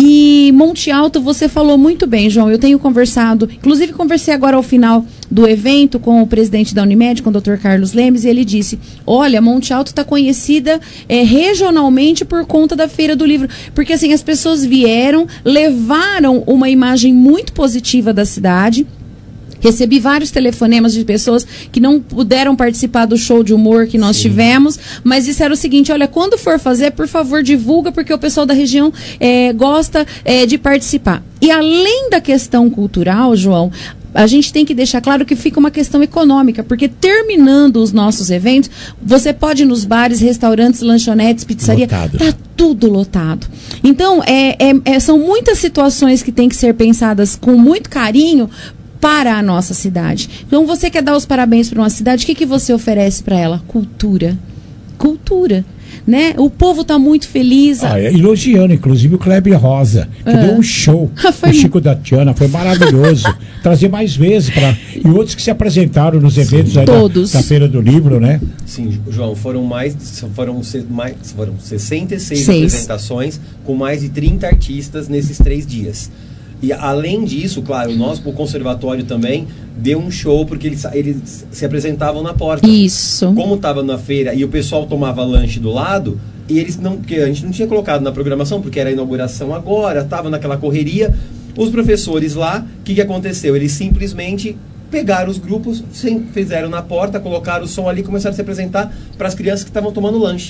E Monte Alto, você falou muito bem, João. Eu tenho conversado, inclusive conversei agora ao final do evento com o presidente da Unimed, com o doutor Carlos Lemes, e ele disse, olha, Monte Alto está conhecida é, regionalmente por conta da Feira do Livro. Porque assim, as pessoas vieram, levaram uma imagem muito positiva da cidade. Recebi vários telefonemas de pessoas que não puderam participar do show de humor que nós Sim. tivemos, mas disseram o seguinte, olha, quando for fazer, por favor, divulga, porque o pessoal da região é, gosta é, de participar. E além da questão cultural, João, a gente tem que deixar claro que fica uma questão econômica, porque terminando os nossos eventos, você pode ir nos bares, restaurantes, lanchonetes, pizzaria, está tudo lotado. Então, é, é, é, são muitas situações que têm que ser pensadas com muito carinho para a nossa cidade. Então, você quer dar os parabéns para uma cidade, o que, que você oferece para ela? Cultura. Cultura. Né? O povo está muito feliz. Ah, elogiando, inclusive, o Kleber Rosa, que ah. deu um show. Foi... O Chico da Tiana, foi maravilhoso. Trazer mais vezes para e outros que se apresentaram nos eventos aí Todos. Da, da Feira do Livro, né? Sim, João, foram mais foram, mais, foram sessenta e seis Seis. apresentações com mais de trinta artistas nesses três dias. E além disso, claro, nós, o conservatório também deu um show, porque eles, eles se apresentavam na porta. Isso. Como estava na feira e o pessoal tomava lanche do lado, e eles não, porque a gente não tinha colocado na programação, porque era a inauguração agora, estava naquela correria. Os professores lá, o que, que aconteceu? Eles simplesmente pegaram os grupos, sem, fizeram na porta, colocaram o som ali e começaram a se apresentar para as crianças que estavam tomando lanche.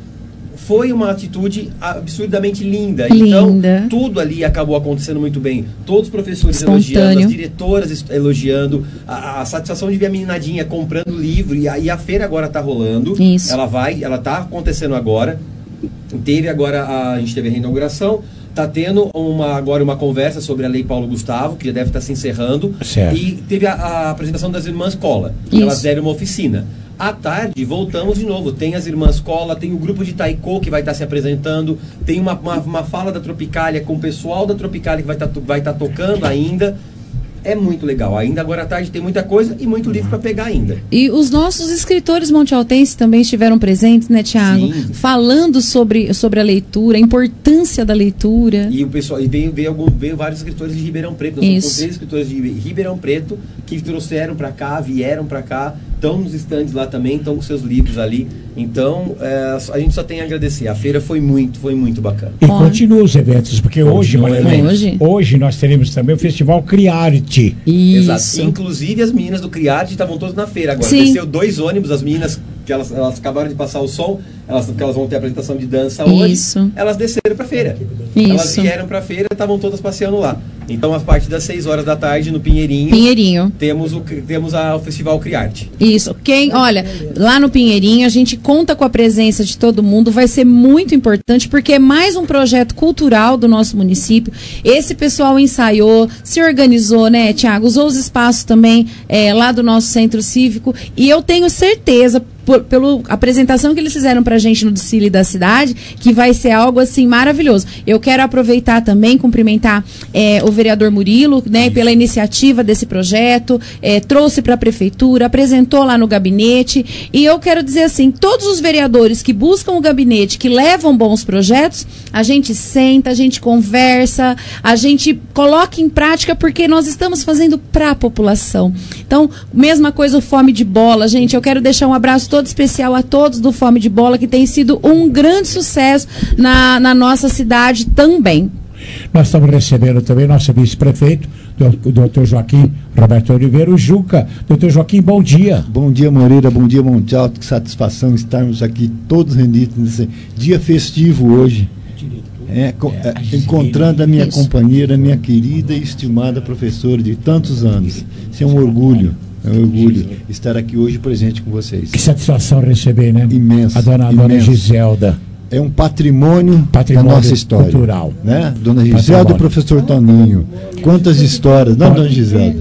Foi uma atitude absurdamente linda. Linda. Então, tudo ali acabou acontecendo muito bem. Todos os professores Espontâneo. elogiando, as diretoras elogiando, a, a satisfação de ver a meninadinha comprando livro, e a, e a feira agora está rolando. Isso. Ela vai, ela está acontecendo agora. Teve agora, a, a gente teve a reinauguração. Está tendo uma, agora uma conversa sobre a Lei Paulo Gustavo, que já deve estar se encerrando. Certo. E teve a, a apresentação das Irmãs Cola. Isso. Elas deram uma oficina. À tarde, voltamos de novo. Tem as Irmãs Cola, tem o grupo de Taiko que vai estar se apresentando, tem uma, uma, uma fala da Tropicália com o pessoal da Tropicália que vai estar vai estar tocando ainda. É muito legal. Ainda agora à tarde tem muita coisa e muito livro para pegar ainda. E os nossos escritores montealtenses também estiveram presentes, né, Tiago? Falando sobre, sobre a leitura, a importância da leitura. E o pessoal, e veio, veio, algum, veio vários escritores de Ribeirão Preto. Nós Isso. temos três escritores de Ribeirão Preto que trouxeram para cá, vieram para cá, estão nos estandes lá também, estão com seus livros ali. Então, é, a gente só tem a agradecer. A feira foi muito, foi muito bacana. E continua os eventos, porque hoje, Marilene, hoje. hoje nós teremos também o Festival Criarte. Exato. Inclusive as meninas do Criarte estavam todas na feira agora. Sim. Desceu dois ônibus, as meninas que elas, elas acabaram de passar o som, elas, que elas vão ter apresentação de dança hoje. Isso. Elas desceram pra feira. Isso. Elas vieram pra feira e estavam todas passeando lá. Então, a partir das seis horas da tarde, no Pinheirinho, Pinheirinho. temos, o, temos a, o Festival Criarte. Isso. Quem, olha, lá no Pinheirinho a gente conta com a presença de todo mundo, vai ser muito importante porque é mais um projeto cultural do nosso município. Esse pessoal ensaiou, se organizou, né, Tiago? Usou os espaços também é, lá do nosso centro cívico e eu tenho certeza, por, pela apresentação que eles fizeram pra gente no desfile da cidade, que vai ser algo assim maravilhoso. Eu quero aproveitar também, cumprimentar é, o vereador Murilo, né, pela iniciativa desse projeto, é, trouxe para a prefeitura, apresentou lá no gabinete, e eu quero dizer assim, todos os vereadores que buscam o gabinete, que levam bons projetos, a gente senta, a gente conversa, a gente coloca em prática, porque nós estamos fazendo para a população. Então, mesma coisa o Fome de Bola, gente, eu quero deixar um abraço todo especial a todos do Fome de Bola, que tem sido um grande sucesso na, na nossa cidade também. Nós estamos recebendo também nosso vice-prefeito, o doutor Joaquim Roberto Oliveira, o Juca. doutor Joaquim, bom dia. Bom dia, Moreira, bom dia, Monte Alto. Que satisfação estarmos aqui todos reunidos nesse dia festivo hoje. É, é, encontrando a minha Isso. companheira, minha querida e estimada professora de tantos anos. Isso é um orgulho. É um orgulho estar aqui hoje presente com vocês. Que satisfação receber, né? Imenso. A dona, a dona Giselda. É um patrimônio, Patrimônio da nossa história. cultural. Né? Dona Giselda e o professor Toninho. Quantas histórias, não, dona Giselda?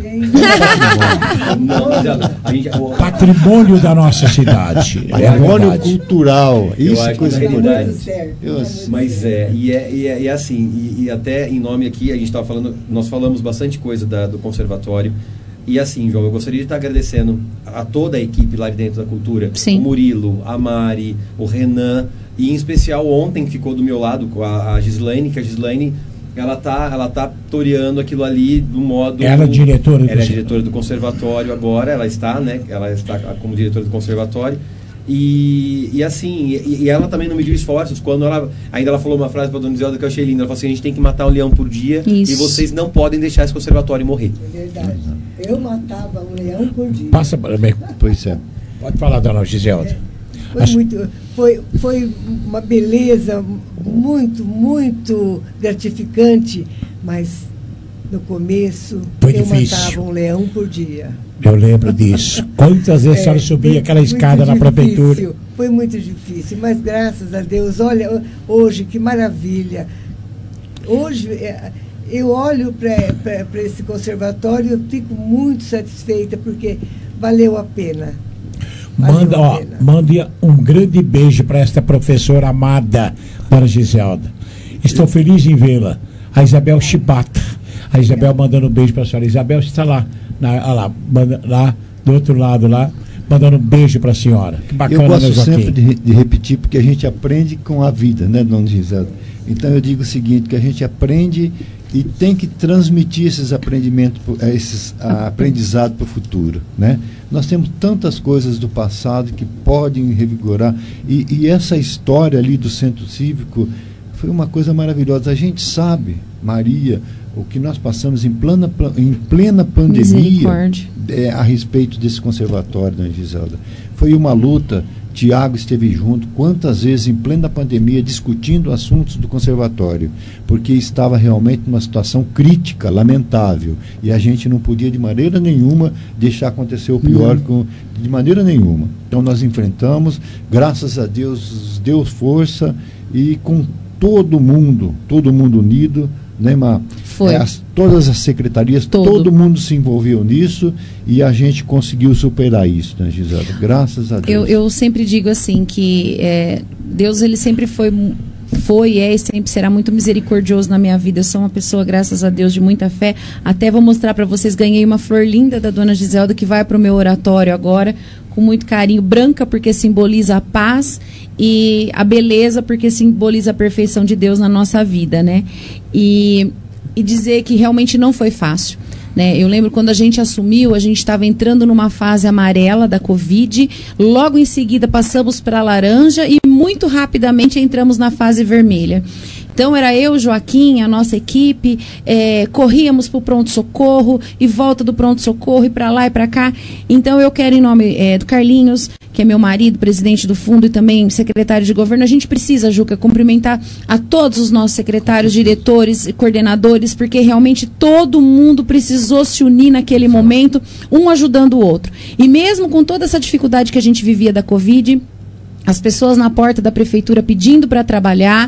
Patrimônio da nossa cidade. É a Patrimônio verdade. cultural. Eu Isso é acho coisa que na importante. realidade- Eu- Mas é, e é, e é, e é assim, e, e até em nome aqui, a gente estava falando, nós falamos bastante coisa da, do conservatório. E assim, João, eu gostaria de estar agradecendo a toda a equipe lá de dentro da cultura. Sim. O Murilo, a Mari, o Renan, e em especial ontem que ficou do meu lado com a, a Gislaine, que a Gislaine, ela tá, ela tá toreando aquilo ali do modo... Ela é diretora do Ela é conservatório. diretora do conservatório agora, ela está, né? Ela está como diretora do conservatório. E, e assim, e, e ela também não mediu esforços. Quando ela, ainda ela falou uma frase para a dona Iselda que eu achei linda. Ela falou assim, a gente tem que matar um leão por dia. Isso. E vocês não podem deixar esse conservatório morrer. É verdade. Eu matava um leão por dia. Passa para mim. Pois é. Pode falar, dona Giselda. Foi, muito, foi, foi uma beleza muito, muito gratificante, mas no começo Foi eu difícil. matava um leão por dia. Eu lembro disso. Quantas vezes a senhora subia foi aquela muito escada na prefeitura? difícil, Foi muito difícil, mas graças a Deus, olha, hoje que maravilha. Hoje é, eu olho para esse conservatório e eu fico muito satisfeita, porque valeu a pena. Manda, ó, mande um grande beijo para esta professora amada, dona Giselda. Estou feliz em vê-la. A Isabel Chibata. A Isabel mandando um beijo para a senhora. Isabel está lá, na, olha lá, manda, lá do outro lado lá, mandando um beijo para a senhora. Que bacana, Eu gosto né, Joaquim? sempre de, de repetir, porque a gente aprende com a vida, né, dona Giselda? Então eu digo o seguinte, que a gente aprende e tem que transmitir esses aprendimentos, esses aprendizados para o futuro, né? Nós temos tantas coisas do passado que podem revigorar, e, e essa história ali do Centro Cívico foi uma coisa maravilhosa. A gente sabe, Maria, o que nós passamos em plena, em plena pandemia é, a respeito desse conservatório, dona Giselda. Foi uma luta. Tiago esteve junto quantas vezes em plena pandemia discutindo assuntos do conservatório, porque estava realmente numa situação crítica, lamentável, e a gente não podia de maneira nenhuma deixar acontecer o pior, com, de maneira nenhuma. Então nós enfrentamos, graças a Deus deu força, e com todo mundo, todo mundo unido, né, Má? Foi. É, as, todas as secretarias, todo. todo mundo se envolveu nisso, e a gente conseguiu superar isso, né, Gisela? Graças a Deus. Eu, eu sempre digo assim, que é, Deus ele sempre foi, foi, é e sempre será muito misericordioso na minha vida. Eu sou uma pessoa, graças a Deus, de muita fé. Até vou mostrar para vocês, ganhei uma flor linda da dona Giselda, que vai para o meu oratório agora, com muito carinho, branca porque simboliza a paz, e a beleza porque simboliza a perfeição de Deus na nossa vida, né? E, e dizer que realmente não foi fácil, né? Eu lembro quando a gente assumiu, a gente estava entrando numa fase amarela da Covid, logo em seguida passamos para a laranja e muito rapidamente entramos na fase vermelha. Então era eu, Joaquim, a nossa equipe, é, corríamos para o pronto-socorro e volta do pronto-socorro e para lá e para cá. Então eu quero, em nome é, do Carlinhos, que é meu marido, presidente do fundo e também secretário de governo, a gente precisa, Juca, cumprimentar a todos os nossos secretários, diretores e coordenadores, porque realmente todo mundo precisou se unir naquele momento, um ajudando o outro. E mesmo com toda essa dificuldade que a gente vivia da Covid, as pessoas na porta da prefeitura pedindo para trabalhar,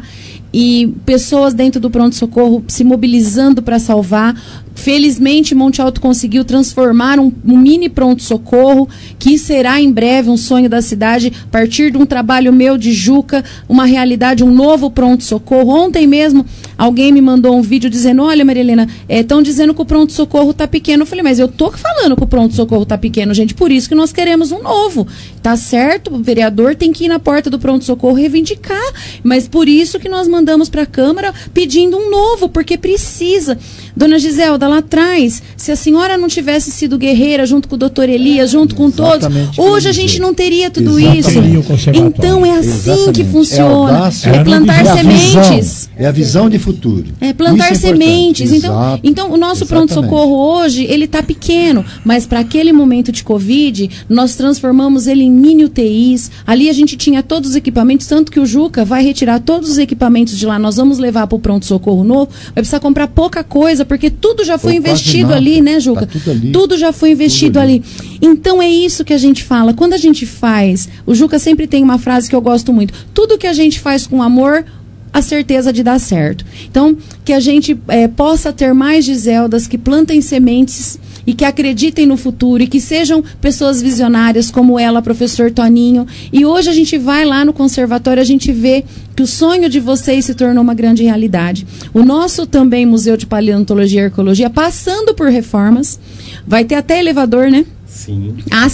e pessoas dentro do pronto-socorro se mobilizando para salvar. Felizmente, Monte Alto conseguiu transformar um, um mini pronto-socorro, que será em breve um sonho da cidade, a partir de um trabalho meu de Juca, uma realidade, um novo pronto-socorro. Ontem mesmo, alguém me mandou um vídeo dizendo, olha, Maria Helena, estão é, dizendo que o pronto-socorro está pequeno. Eu falei, mas eu tô falando que o pronto-socorro está pequeno, gente, por isso que nós queremos um novo. Tá certo, o vereador tem que ir na porta do pronto-socorro reivindicar, mas por isso que nós mandamos para a Câmara pedindo um novo, porque precisa. Dona Giselda, lá atrás, se a senhora não tivesse sido guerreira junto com o doutor Elias, junto com todos, hoje a gente não teria tudo isso. Então é assim Exatamente. que funciona. É, é plantar é sementes. É a visão de futuro. É plantar é sementes. Então, então o nosso pronto-socorro hoje, ele está pequeno, mas para aquele momento de Covid, nós transformamos ele em mini U T Is. Ali a gente tinha todos os equipamentos, tanto que o Juca vai retirar todos os equipamentos de lá, nós vamos levar para o pronto-socorro novo, vai precisar comprar pouca coisa, porque tudo já foi Ou investido ali, né, Juca? Tá tudo, tudo já foi investido ali. ali. Então é isso que a gente fala. Quando a gente faz, o Juca sempre tem uma frase que eu gosto muito, tudo que a gente faz com amor, a certeza de dar certo. Então, que a gente é, possa ter mais Giseldas que plantem sementes e que acreditem no futuro e que sejam pessoas visionárias como ela, professor Toninho. E hoje a gente vai lá no conservatório, a gente vê que o sonho de vocês se tornou uma grande realidade. O nosso também Museu de Paleontologia e Arqueologia, passando por reformas, vai ter até elevador, né? Sim.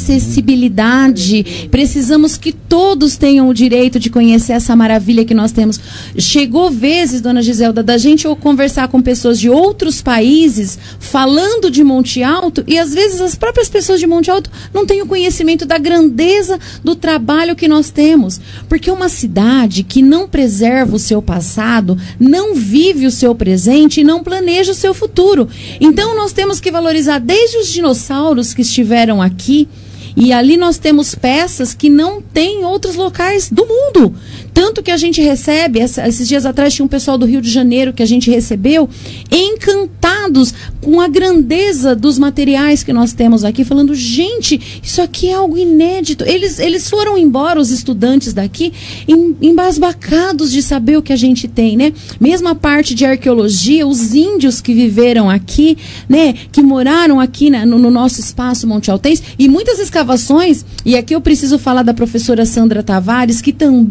Acessibilidade. Precisamos que todos tenham o direito de conhecer essa maravilha que nós temos. Chegou vezes, dona Giselda, da gente ou conversar com pessoas de outros países falando de Monte Alto, e às vezes as próprias pessoas de Monte Alto não têm o conhecimento da grandeza do trabalho que nós temos. Porque uma cidade que não preserva o seu passado, não vive o seu presente e não planeja o seu futuro. Então nós temos que valorizar desde os dinossauros que estiveram aqui, e ali nós temos peças que não tem em outros locais do mundo. Tanto que a gente recebe, esses dias atrás tinha um pessoal do Rio de Janeiro que a gente recebeu, encantados com a grandeza dos materiais que nós temos aqui, falando, gente, isso aqui é algo inédito. Eles, eles foram embora, os estudantes daqui, embasbacados de saber o que a gente tem, né? Mesmo a parte de arqueologia, os índios que viveram aqui, né, que moraram aqui na, no, no nosso espaço Monte Altense, e muitas escavações, e aqui eu preciso falar da professora Sandra Tavares, que também é uma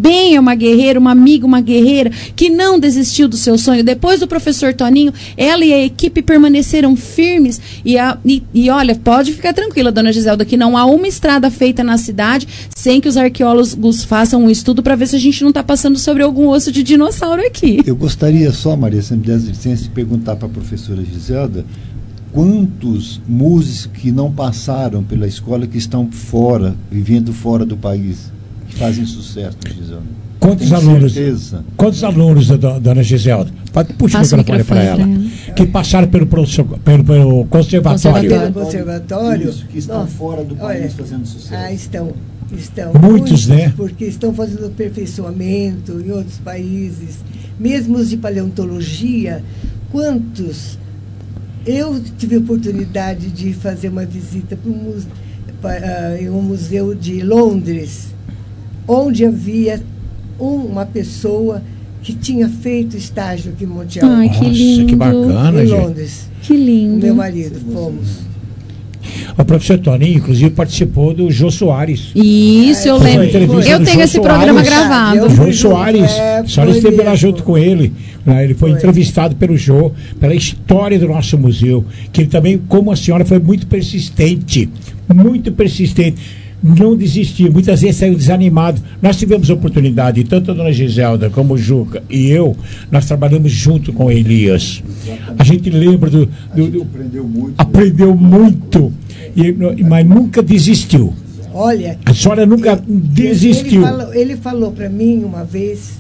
uma guerreira, uma amiga, uma guerreira, que não desistiu do seu sonho. Depois do professor Toninho, ela e a equipe permaneceram firmes. E, a, e, e olha, pode ficar tranquila, dona Giselda, que não há uma estrada feita na cidade sem que os arqueólogos façam um estudo para ver se a gente não está passando sobre algum osso de dinossauro aqui. Eu gostaria só, Maria, se me der licença, de perguntar para a professora Giselda quantos músicos que não passaram pela escola que estão fora, vivendo fora do país, que fazem sucesso, Giselda. Quantos Tenho alunos? certeza. Quantos alunos da do, dona Giselda? Puxa o microfone para ela. Que passaram pelo, pelo, pelo conservatório. Pelo conservatório. Isso, que estão Nossa, fora do país olha, fazendo sucesso. Ah, estão. Estão. Muitos, muitos, né? Porque estão fazendo aperfeiçoamento em outros países, mesmo os de paleontologia. Quantos? Eu tive a oportunidade de fazer uma visita para um muse, para, uh, em um museu de Londres, onde havia uma pessoa que tinha feito estágio aqui em Monte Alto. Ai, que lindo. Nossa, que bacana, em gente. Londres. Que lindo. Meu marido, fomos. O professor Toninho, inclusive, participou do Jô Soares. Isso, eu Foi uma lembro. entrevista Eu do tenho Jô esse Soares. programa gravado. O Jô Soares, é, a senhora foi esteve lá mesmo. junto com ele. Né? Ele foi, foi entrevistado pelo Jô, pela história do nosso museu. Que ele também, como a senhora, foi muito persistente. Muito persistente. Não desistiu, muitas vezes saiu desanimado. Nós tivemos oportunidade, tanto a dona Giselda como o Juca e eu, nós trabalhamos junto com o Elias. A gente lembra do. do, do aprendeu muito. Aprendeu muito, e, mas nunca desistiu. Olha. A senhora nunca ele, desistiu. Ele falou, ele falou para mim uma vez: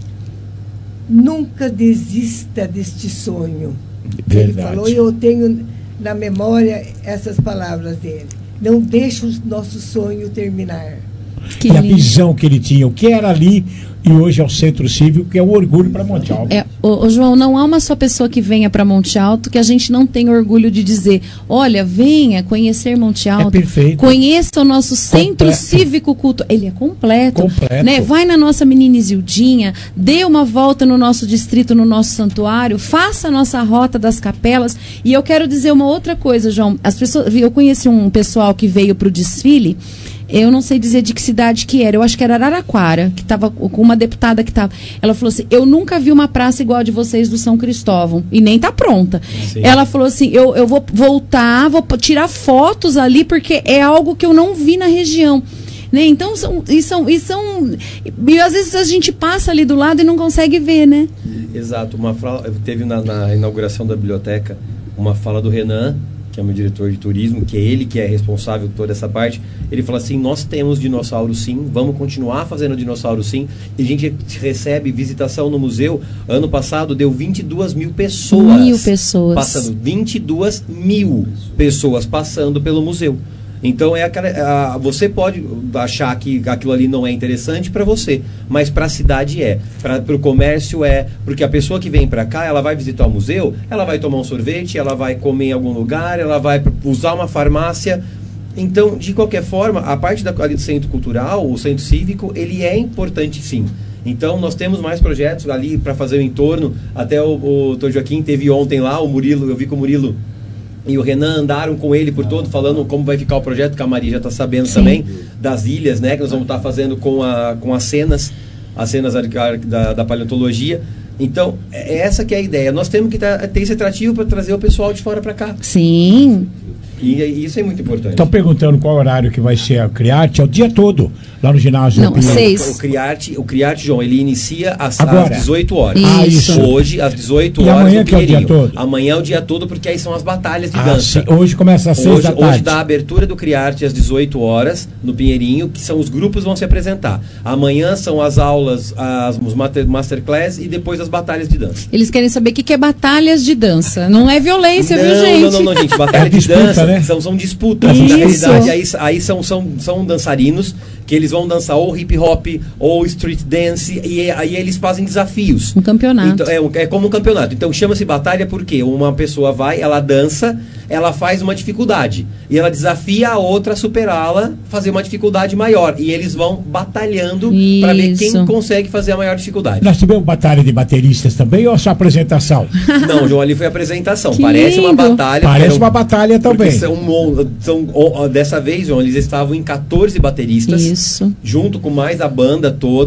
nunca desista deste sonho. Verdade. Ele falou, e eu tenho na memória essas palavras dele. Não deixe o nosso sonho terminar. Que e lindo. A visão que ele tinha, o que era ali, e hoje é o Centro Cívico, que é um orgulho para Monte Alto. É, ô, ô, João, não há uma só pessoa que venha para Monte Alto que a gente não tenha orgulho de dizer: olha, venha conhecer Monte Alto. É perfeito. Conheça o nosso Centro Completo. Cívico Cultural. Ele é completo. Completo. Né? Vai na nossa menina Isildinha, dê uma volta no nosso distrito, no nosso santuário, faça a nossa rota das capelas. E eu quero dizer uma outra coisa, João. As pessoas, eu conheci um pessoal que veio para o desfile. Eu não sei dizer de que cidade que era. Eu acho que era Araraquara, que estava com uma deputada que estava. Ela falou assim: eu nunca vi uma praça igual a de vocês do São Cristóvão. E nem está pronta. Sim. Ela falou assim: eu, eu vou voltar, vou tirar fotos ali, porque é algo que eu não vi na região. Né? Então, são, e, são, e são. E às vezes a gente passa ali do lado e não consegue ver, né? Exato. Uma fala, teve na, na inauguração da biblioteca uma fala do Renan, que é o meu diretor de turismo, que é ele que é responsável por toda essa parte. Ele fala assim: nós temos dinossauro sim, vamos continuar fazendo dinossauro sim, e a gente recebe visitação no museu. Ano passado deu vinte e duas mil pessoas. Mil pessoas. Passando, vinte e duas mil pessoas passando pelo museu. Então é aquela, a, você pode achar que aquilo ali não é interessante para você, mas para a cidade é, para o comércio é, porque a pessoa que vem para cá, ela vai visitar o museu, ela vai tomar um sorvete, ela vai comer em algum lugar, ela vai usar uma farmácia. Então, de qualquer forma, a parte da, do centro cultural, o centro cívico, ele é importante sim. Então, nós temos mais projetos ali para fazer o entorno. Até o, o doutor Joaquim teve ontem lá, o Murilo, eu vi que o Murilo e o Renan andaram com ele por todo, falando como vai ficar o projeto, que a Maria já está sabendo Sim. também, das ilhas, né, que nós vamos estar tá fazendo com, a, com as cenas, as cenas da, da paleontologia. Então, é essa que é a ideia. Nós temos que tá, ter esse atrativo para trazer o pessoal de fora para cá. Sim. E, e isso é muito importante. Estão perguntando qual horário que vai ser a Criarte, é o dia todo, lá no ginásio. Não, seis. O Criarte, o Criarte, João, ele inicia às, Agora. às dezoito horas. Ah, isso. Hoje, às dezoito e horas. Amanhã que é o dia todo? Amanhã é o dia todo, porque aí são as batalhas de ah, dança. Sim. Hoje começa às seis hoje, da tarde. Hoje dá a abertura do Criarte às dezoito horas, no Pinheirinho, que são os grupos que vão se apresentar. Amanhã são as aulas, as, os master, masterclass e depois as batalhas de dança. Eles querem saber o que, que é batalhas de dança. Não é violência, não, viu, gente? Não, não, não, gente. Batalha é de disputa, dança né? são, são disputas. Na realidade, aí, aí são, são, são dançarinos que eles vão dançar ou hip hop ou street dance, e aí eles fazem desafios. Um campeonato. Então, é, um, é como um campeonato. Então chama-se batalha porque uma pessoa vai, ela dança, ela faz uma dificuldade e ela desafia a outra a superá-la, fazer uma dificuldade maior, e eles vão batalhando para ver quem consegue fazer a maior dificuldade. Nós tivemos batalha de bateristas também ou só apresentação? Não, João, ali foi apresentação. Que Parece lindo. uma batalha. Parece uma batalha também. São, são, dessa vez, João, eles estavam em quatorze bateristas. Isso. Junto com mais a banda toda.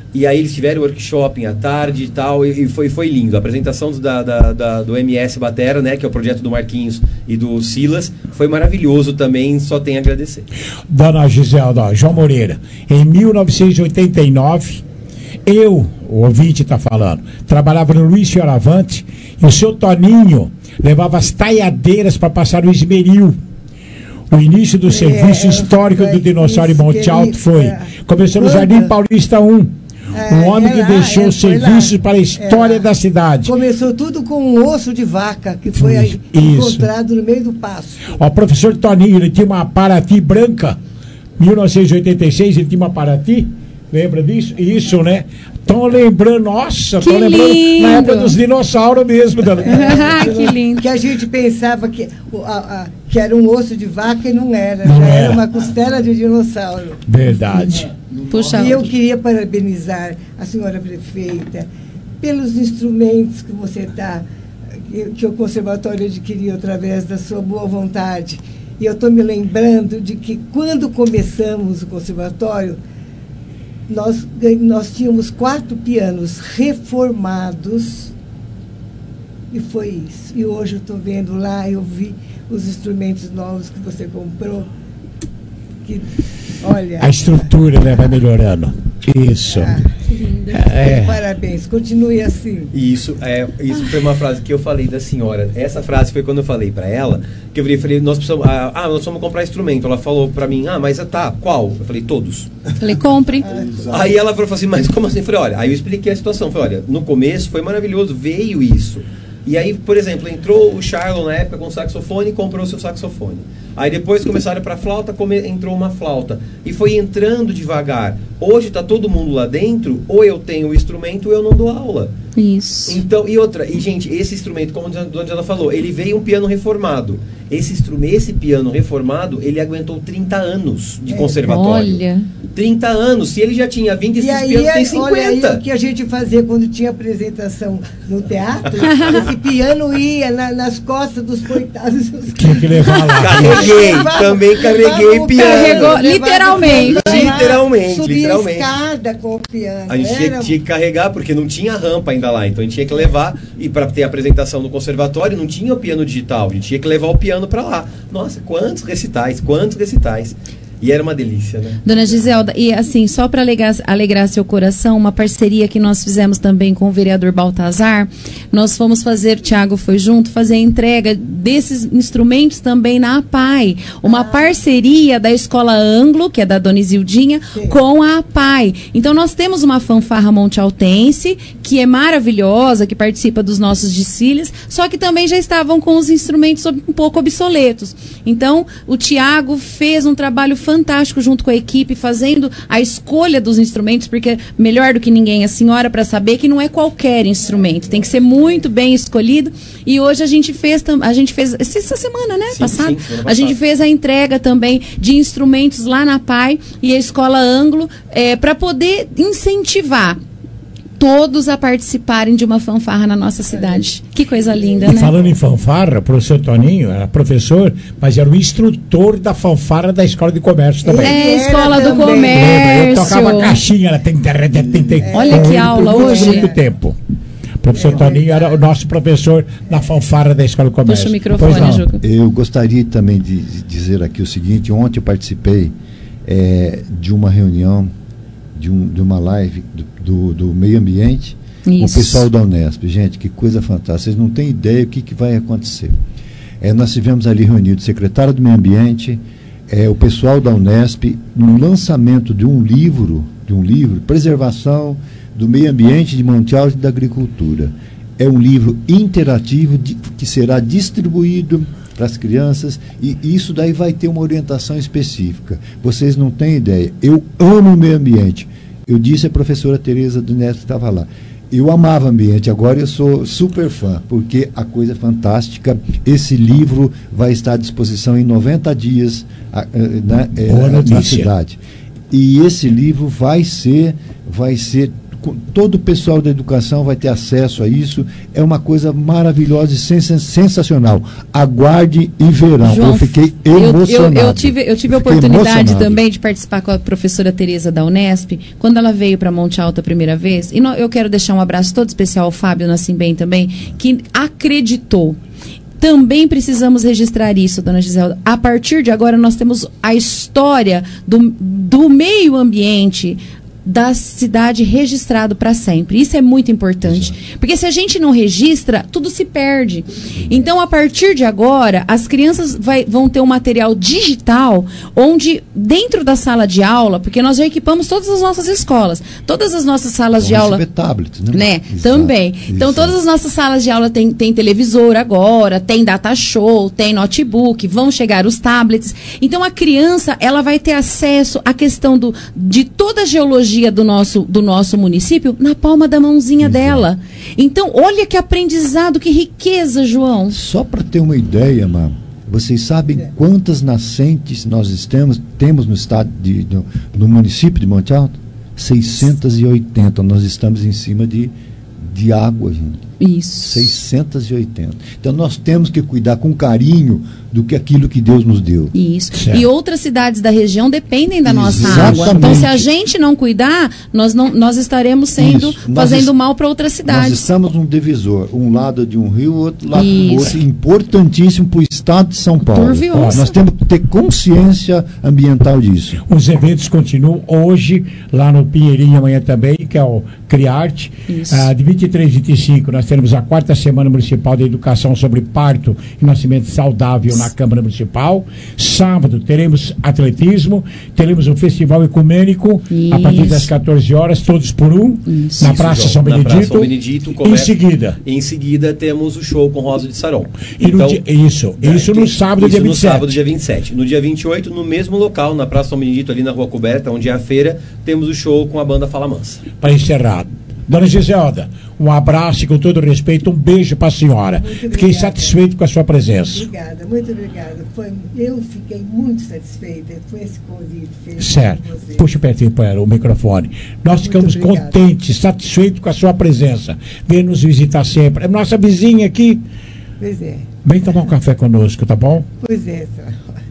E aí eles tiveram workshop à tarde e tal, e, e foi, foi lindo. A apresentação do, da, da, da, do M S Batera, né, que é o projeto do Marquinhos e do Silas, foi maravilhoso também, só tem a agradecer. Dona Giselda, João Moreira, em mil novecentos e oitenta e nove, eu, o ouvinte está falando, trabalhava no Luiz Fioravante, e o seu Toninho levava as taiadeiras para passar o esmeril. O início do é, serviço histórico do Dinossauro em Monte Alto foi. É. Começou no Jardim Paulista um. É, um homem que lá, deixou é, serviços lá. Para a história é, da cidade. Começou tudo com um osso de vaca, que foi aí, encontrado no meio do pasto. O professor Toninho, ele tinha uma Paraty branca. Em mil novecentos e oitenta e seis, ele tinha uma Paraty. Lembra disso? Isso, né? Estão lembrando, nossa, estão lembrando na época dos dinossauros mesmo. Que lindo. Que a gente pensava que, a, a, que era um osso de vaca e não era. Não já era. Era uma costela de dinossauro. Verdade. Puxa, e eu queria parabenizar a senhora prefeita pelos instrumentos que você está, que, que o conservatório adquiriu através da sua boa vontade. E eu estou me lembrando de que quando começamos o conservatório, Nós, nós tínhamos quatro pianos reformados e foi isso. E hoje eu estou vendo lá, eu vi os instrumentos novos que você comprou. Que, olha, a estrutura, né, vai melhorando. Isso. Ah, é. Parabéns, continue assim. Isso, é, isso foi uma frase que eu falei da senhora. Essa frase foi quando eu falei para ela, que eu falei, falei nós precisamos, ah, ah, nós vamos comprar instrumento. Ela falou para mim, ah, mas tá, qual? Eu falei, todos. Falei, compre. Ah, aí ela falou assim, mas como assim? Eu falei, olha, aí eu expliquei a situação. Eu falei, olha, no começo foi maravilhoso, veio isso. E aí, por exemplo, entrou o Charlon na época com saxofone e comprou o seu saxofone. Aí depois começaram para flauta, come, entrou uma flauta. E foi entrando devagar. Hoje está todo mundo lá dentro, ou eu tenho o instrumento ou eu não dou aula. Isso. Então, e outra, e gente, esse instrumento, como a dona Diana falou, ele veio um piano reformado. Esse instrumento, esse piano reformado, ele aguentou trinta anos de é. conservatório. Olha. trinta anos. Se ele já tinha vinte, esses aí, pianos têm cinquenta. Olha aí o que a gente fazia quando tinha apresentação no teatro, esse piano ia na, nas costas dos coitados. Tinha que levar lá. Carreguei, também carreguei piano. Carregou, literalmente. Literalmente, subia literalmente. escada com o piano. A gente tinha, tinha que carregar, porque não tinha rampa ainda lá, então a gente tinha que levar, e para ter a apresentação no conservatório, não tinha o piano digital, a gente tinha que levar o piano para lá. Nossa, quantos recitais, quantos recitais. E era uma delícia, né? Dona Giselda, e assim, só para alegrar, alegrar seu coração, uma parceria que nós fizemos também com o vereador Baltazar, nós fomos fazer, Tiago foi junto, fazer a entrega desses instrumentos também na APAI. Uma ah. parceria da Escola Anglo, que é da Dona Isildinha, Sim. com a APAI. Então nós temos uma fanfarra montealtense, que é maravilhosa, que participa dos nossos desfiles, só que também já estavam com os instrumentos um pouco obsoletos. Então, o Tiago fez um trabalho fantástico junto com a equipe, fazendo a escolha dos instrumentos, porque melhor do que ninguém a senhora para saber que não é qualquer instrumento, tem que ser muito bem escolhido. E hoje a gente fez, a gente fez essa semana, né? Sim, passada, sim, a gente fez a entrega também de instrumentos lá na PAI e a Escola Anglo, é, para poder incentivar todos a participarem de uma fanfarra na nossa cidade. Que coisa linda, e né? Falando em fanfarra, o professor Toninho era professor, mas era o instrutor da fanfarra da Escola de Comércio também. É, Escola do Comércio. Eu tocava caixinha, ela tem, tem, tem, olha que aula hoje. Muito tempo. O professor é, Toninho era o nosso professor na fanfarra da Escola de Comércio. Puxa o microfone, Juca. Eu gostaria também de dizer aqui o seguinte, ontem eu participei é, de uma reunião, de, um, de uma live do, do, do meio ambiente, Isso. com o pessoal da Unesp. Gente, que coisa fantástica. Vocês não têm ideia o que, que vai acontecer. É, nós tivemos ali reunido o secretário do meio ambiente, é, o pessoal da Unesp, no lançamento de um livro, de um livro, Preservação do Meio Ambiente de Monte Alto e da Agricultura. É um livro interativo de, que será distribuído para as crianças, e isso daí vai ter uma orientação específica. Vocês não têm ideia. Eu amo o meio ambiente. Eu disse à professora Tereza do Neto que estava lá. Eu amava o ambiente, agora eu sou super fã, porque a coisa é fantástica. Esse livro vai estar à disposição em noventa dias a, a, na, é, na cidade. E esse livro vai ser, vai ser todo o pessoal da educação vai ter acesso a isso. É uma coisa maravilhosa e sens sensacional. Aguarde e verão. João, eu fiquei eu, emocionado. Eu, eu tive, eu tive a oportunidade também de participar com a professora Tereza da Unesp, quando ela veio para Monte Alto a primeira vez. E no, eu quero deixar um abraço todo especial ao Fábio Nascimbem também, que acreditou. Também precisamos registrar isso, dona Giselda. A partir de agora, nós temos a história do, do meio ambiente da cidade registrado para sempre. Isso é muito importante. Exato. Porque se a gente não registra, tudo se perde. Então, a partir de agora, as crianças vai, vão ter um material digital, onde dentro da sala de aula, porque nós já equipamos todas as nossas escolas, todas as nossas salas Vamos de aula... tablet, né? né? Também. Exato. Então, todas as nossas salas de aula tem, tem televisor agora, tem data show, tem notebook, vão chegar os tablets. Então, a criança, ela vai ter acesso à questão do, de toda a geologia do nosso, do nosso município na palma da mãozinha Exato. Dela. Então, olha que aprendizado, que riqueza, João. Só para ter uma ideia, Mam, vocês sabem é. quantas nascentes nós estamos, temos no estado de, no, no município de Monte Alto? seiscentas e oitenta. Nós estamos em cima de, de água, gente. Isso. seiscentas e oitenta. Então nós temos que cuidar com carinho do que aquilo que Deus nos deu. Isso. Certo. E outras cidades da região dependem da nossa Exatamente. água. Então, se a gente não cuidar, nós, não, nós estaremos sendo Isso. fazendo nós mal para outras cidades. Nós estamos num divisor, um lado de um rio, outro lado Isso. do outro, importantíssimo para o estado de São Paulo. Turvioso. Nós temos que ter consciência ambiental disso. Os eventos continuam hoje, lá no Pinheirinho, amanhã também, que é o Criarte. Ah, de vinte e três a vinte e cinco, nós teremos a quarta Semana Municipal de Educação sobre Parto e Nascimento Saudável na Câmara Municipal. Sábado teremos atletismo, teremos um festival ecumênico Isso. a partir das quatorze horas, todos por um, Isso. na Praça Isso, São na Benedito. Praça São Benedito em seguida. Em seguida temos o show com Rosa de Saron. E então, dia, isso, é, isso no sábado, isso dia no vinte e sete. sábado, dia vinte e sete. No dia vinte e oito, no mesmo local, na Praça São Benedito, ali na Rua Coberta, onde é a feira, temos o show com a banda Fala Mansa. Para encerrar, dona Giselda, um abraço e com todo respeito, um beijo para a senhora. Fiquei satisfeito com a sua presença. Obrigada, muito obrigada. Foi, eu fiquei muito satisfeita com esse convite feito. Certo. Puxa pertinho para o microfone. Nós ficamos contentes, satisfeitos com a sua presença. Vem nos visitar sempre. É nossa vizinha aqui. Pois é. Vem tomar um café conosco, tá bom? Pois é, senhora.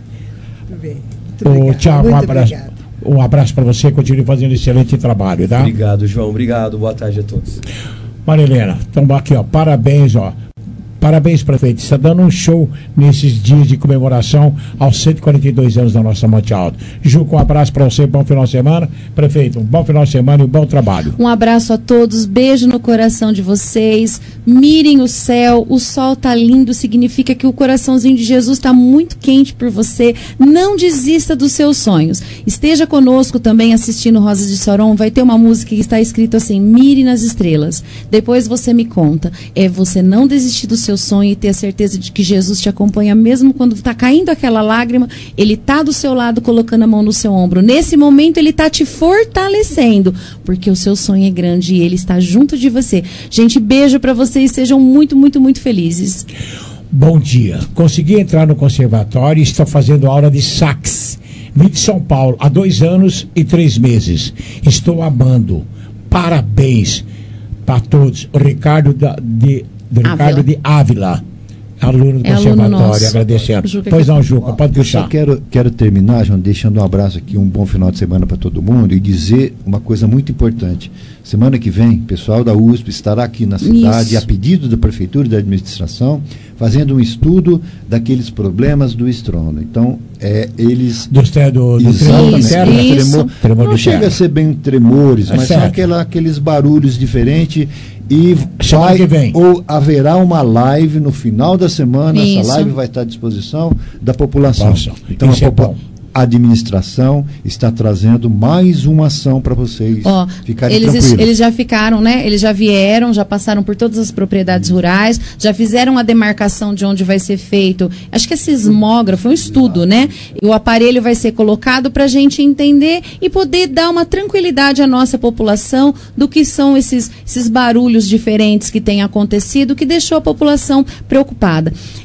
Tudo bem. Muito Ô, Tiago, um abraço. Obrigada. Um abraço para você, continue fazendo excelente trabalho, tá? Obrigado, João. Obrigado. Boa tarde a todos. Marilena, estamos aqui, ó. Parabéns, ó. Parabéns, prefeito. Está dando um show nesses dias de comemoração aos cento e quarenta e dois anos da nossa Monte Alto. Juca, um abraço para você, bom final de semana. Prefeito, um bom final de semana e um bom trabalho. Um abraço a todos, beijo no coração de vocês. Mirem o céu, o sol tá lindo, significa que o coraçãozinho de Jesus está muito quente por você. Não desista dos seus sonhos. Esteja conosco também assistindo Rosas de Saron. Vai ter uma música que está escrito assim: mire nas estrelas. Depois você me conta. É você não desistir do seu sonho e ter a certeza de que Jesus te acompanha mesmo quando está caindo aquela lágrima. Ele está do seu lado colocando a mão no seu ombro. Nesse momento ele está te fortalecendo, porque o seu sonho é grande e ele está junto de você. Gente, beijo para vocês, sejam muito, muito, muito felizes. Bom dia. Consegui entrar no conservatório e estou fazendo aula de sax. Vim de São Paulo há dois anos e três meses. Estou amando. Parabéns para todos. O Ricardo da, de Do Ricardo de Ávila, aluno do é conservatório, aluno agradecendo. Juca, pois não, Juca, pode deixar. Eu só quero, quero terminar, João, deixando um abraço aqui, um bom final de semana para todo mundo e dizer uma coisa muito importante. Semana que vem, o pessoal da U S P estará aqui na cidade, Isso. a pedido da Prefeitura e da Administração, fazendo um estudo daqueles problemas do estrondo. Então, é, eles... Do, do, do tremor de terra? Tremor, tremor não chega terra. a ser bem tremores, é mas certo. são aquela, aqueles barulhos diferentes. E semana vai, que vem. ou haverá uma live no final da semana. Isso. Essa live vai estar à disposição da população. Nossa, então isso a, é bom. a administração está trazendo mais uma ação para vocês Ó, ficarem eles, tranquilos. eles já ficaram, né? Eles já vieram, já passaram por todas as propriedades rurais, já fizeram a demarcação de onde vai ser feito. Acho que é sismógrafo, é um estudo, né? E o aparelho vai ser colocado para a gente entender e poder dar uma tranquilidade à nossa população do que são esses, esses barulhos diferentes que têm acontecido, que deixou a população preocupada.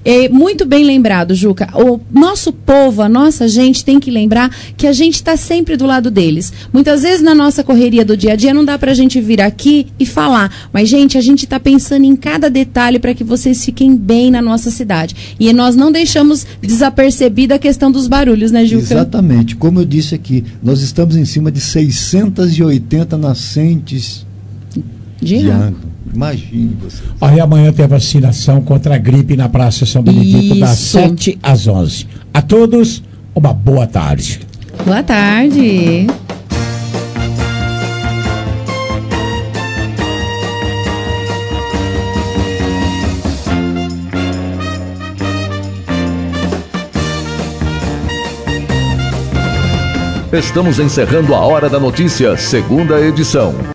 É, muito bem lembrado, Juca. O nosso povo, a nossa gente tem que lembrar que a gente está sempre do lado deles. Muitas vezes na nossa correria do dia a dia não dá pra gente vir aqui e falar, mas gente, a gente está pensando em cada detalhe para que vocês fiquem bem na nossa cidade. E nós não deixamos desapercebida a questão dos barulhos, né, Juca? Exatamente. Como eu disse aqui, nós estamos em cima de seiscentas e oitenta nascentes de, de água. Imagine você. Aí amanhã tem a vacinação contra a gripe na Praça São Benedito, Isso. das sete às onze. A todos, uma boa tarde. Boa tarde. Estamos encerrando a Hora da Notícia, segunda edição.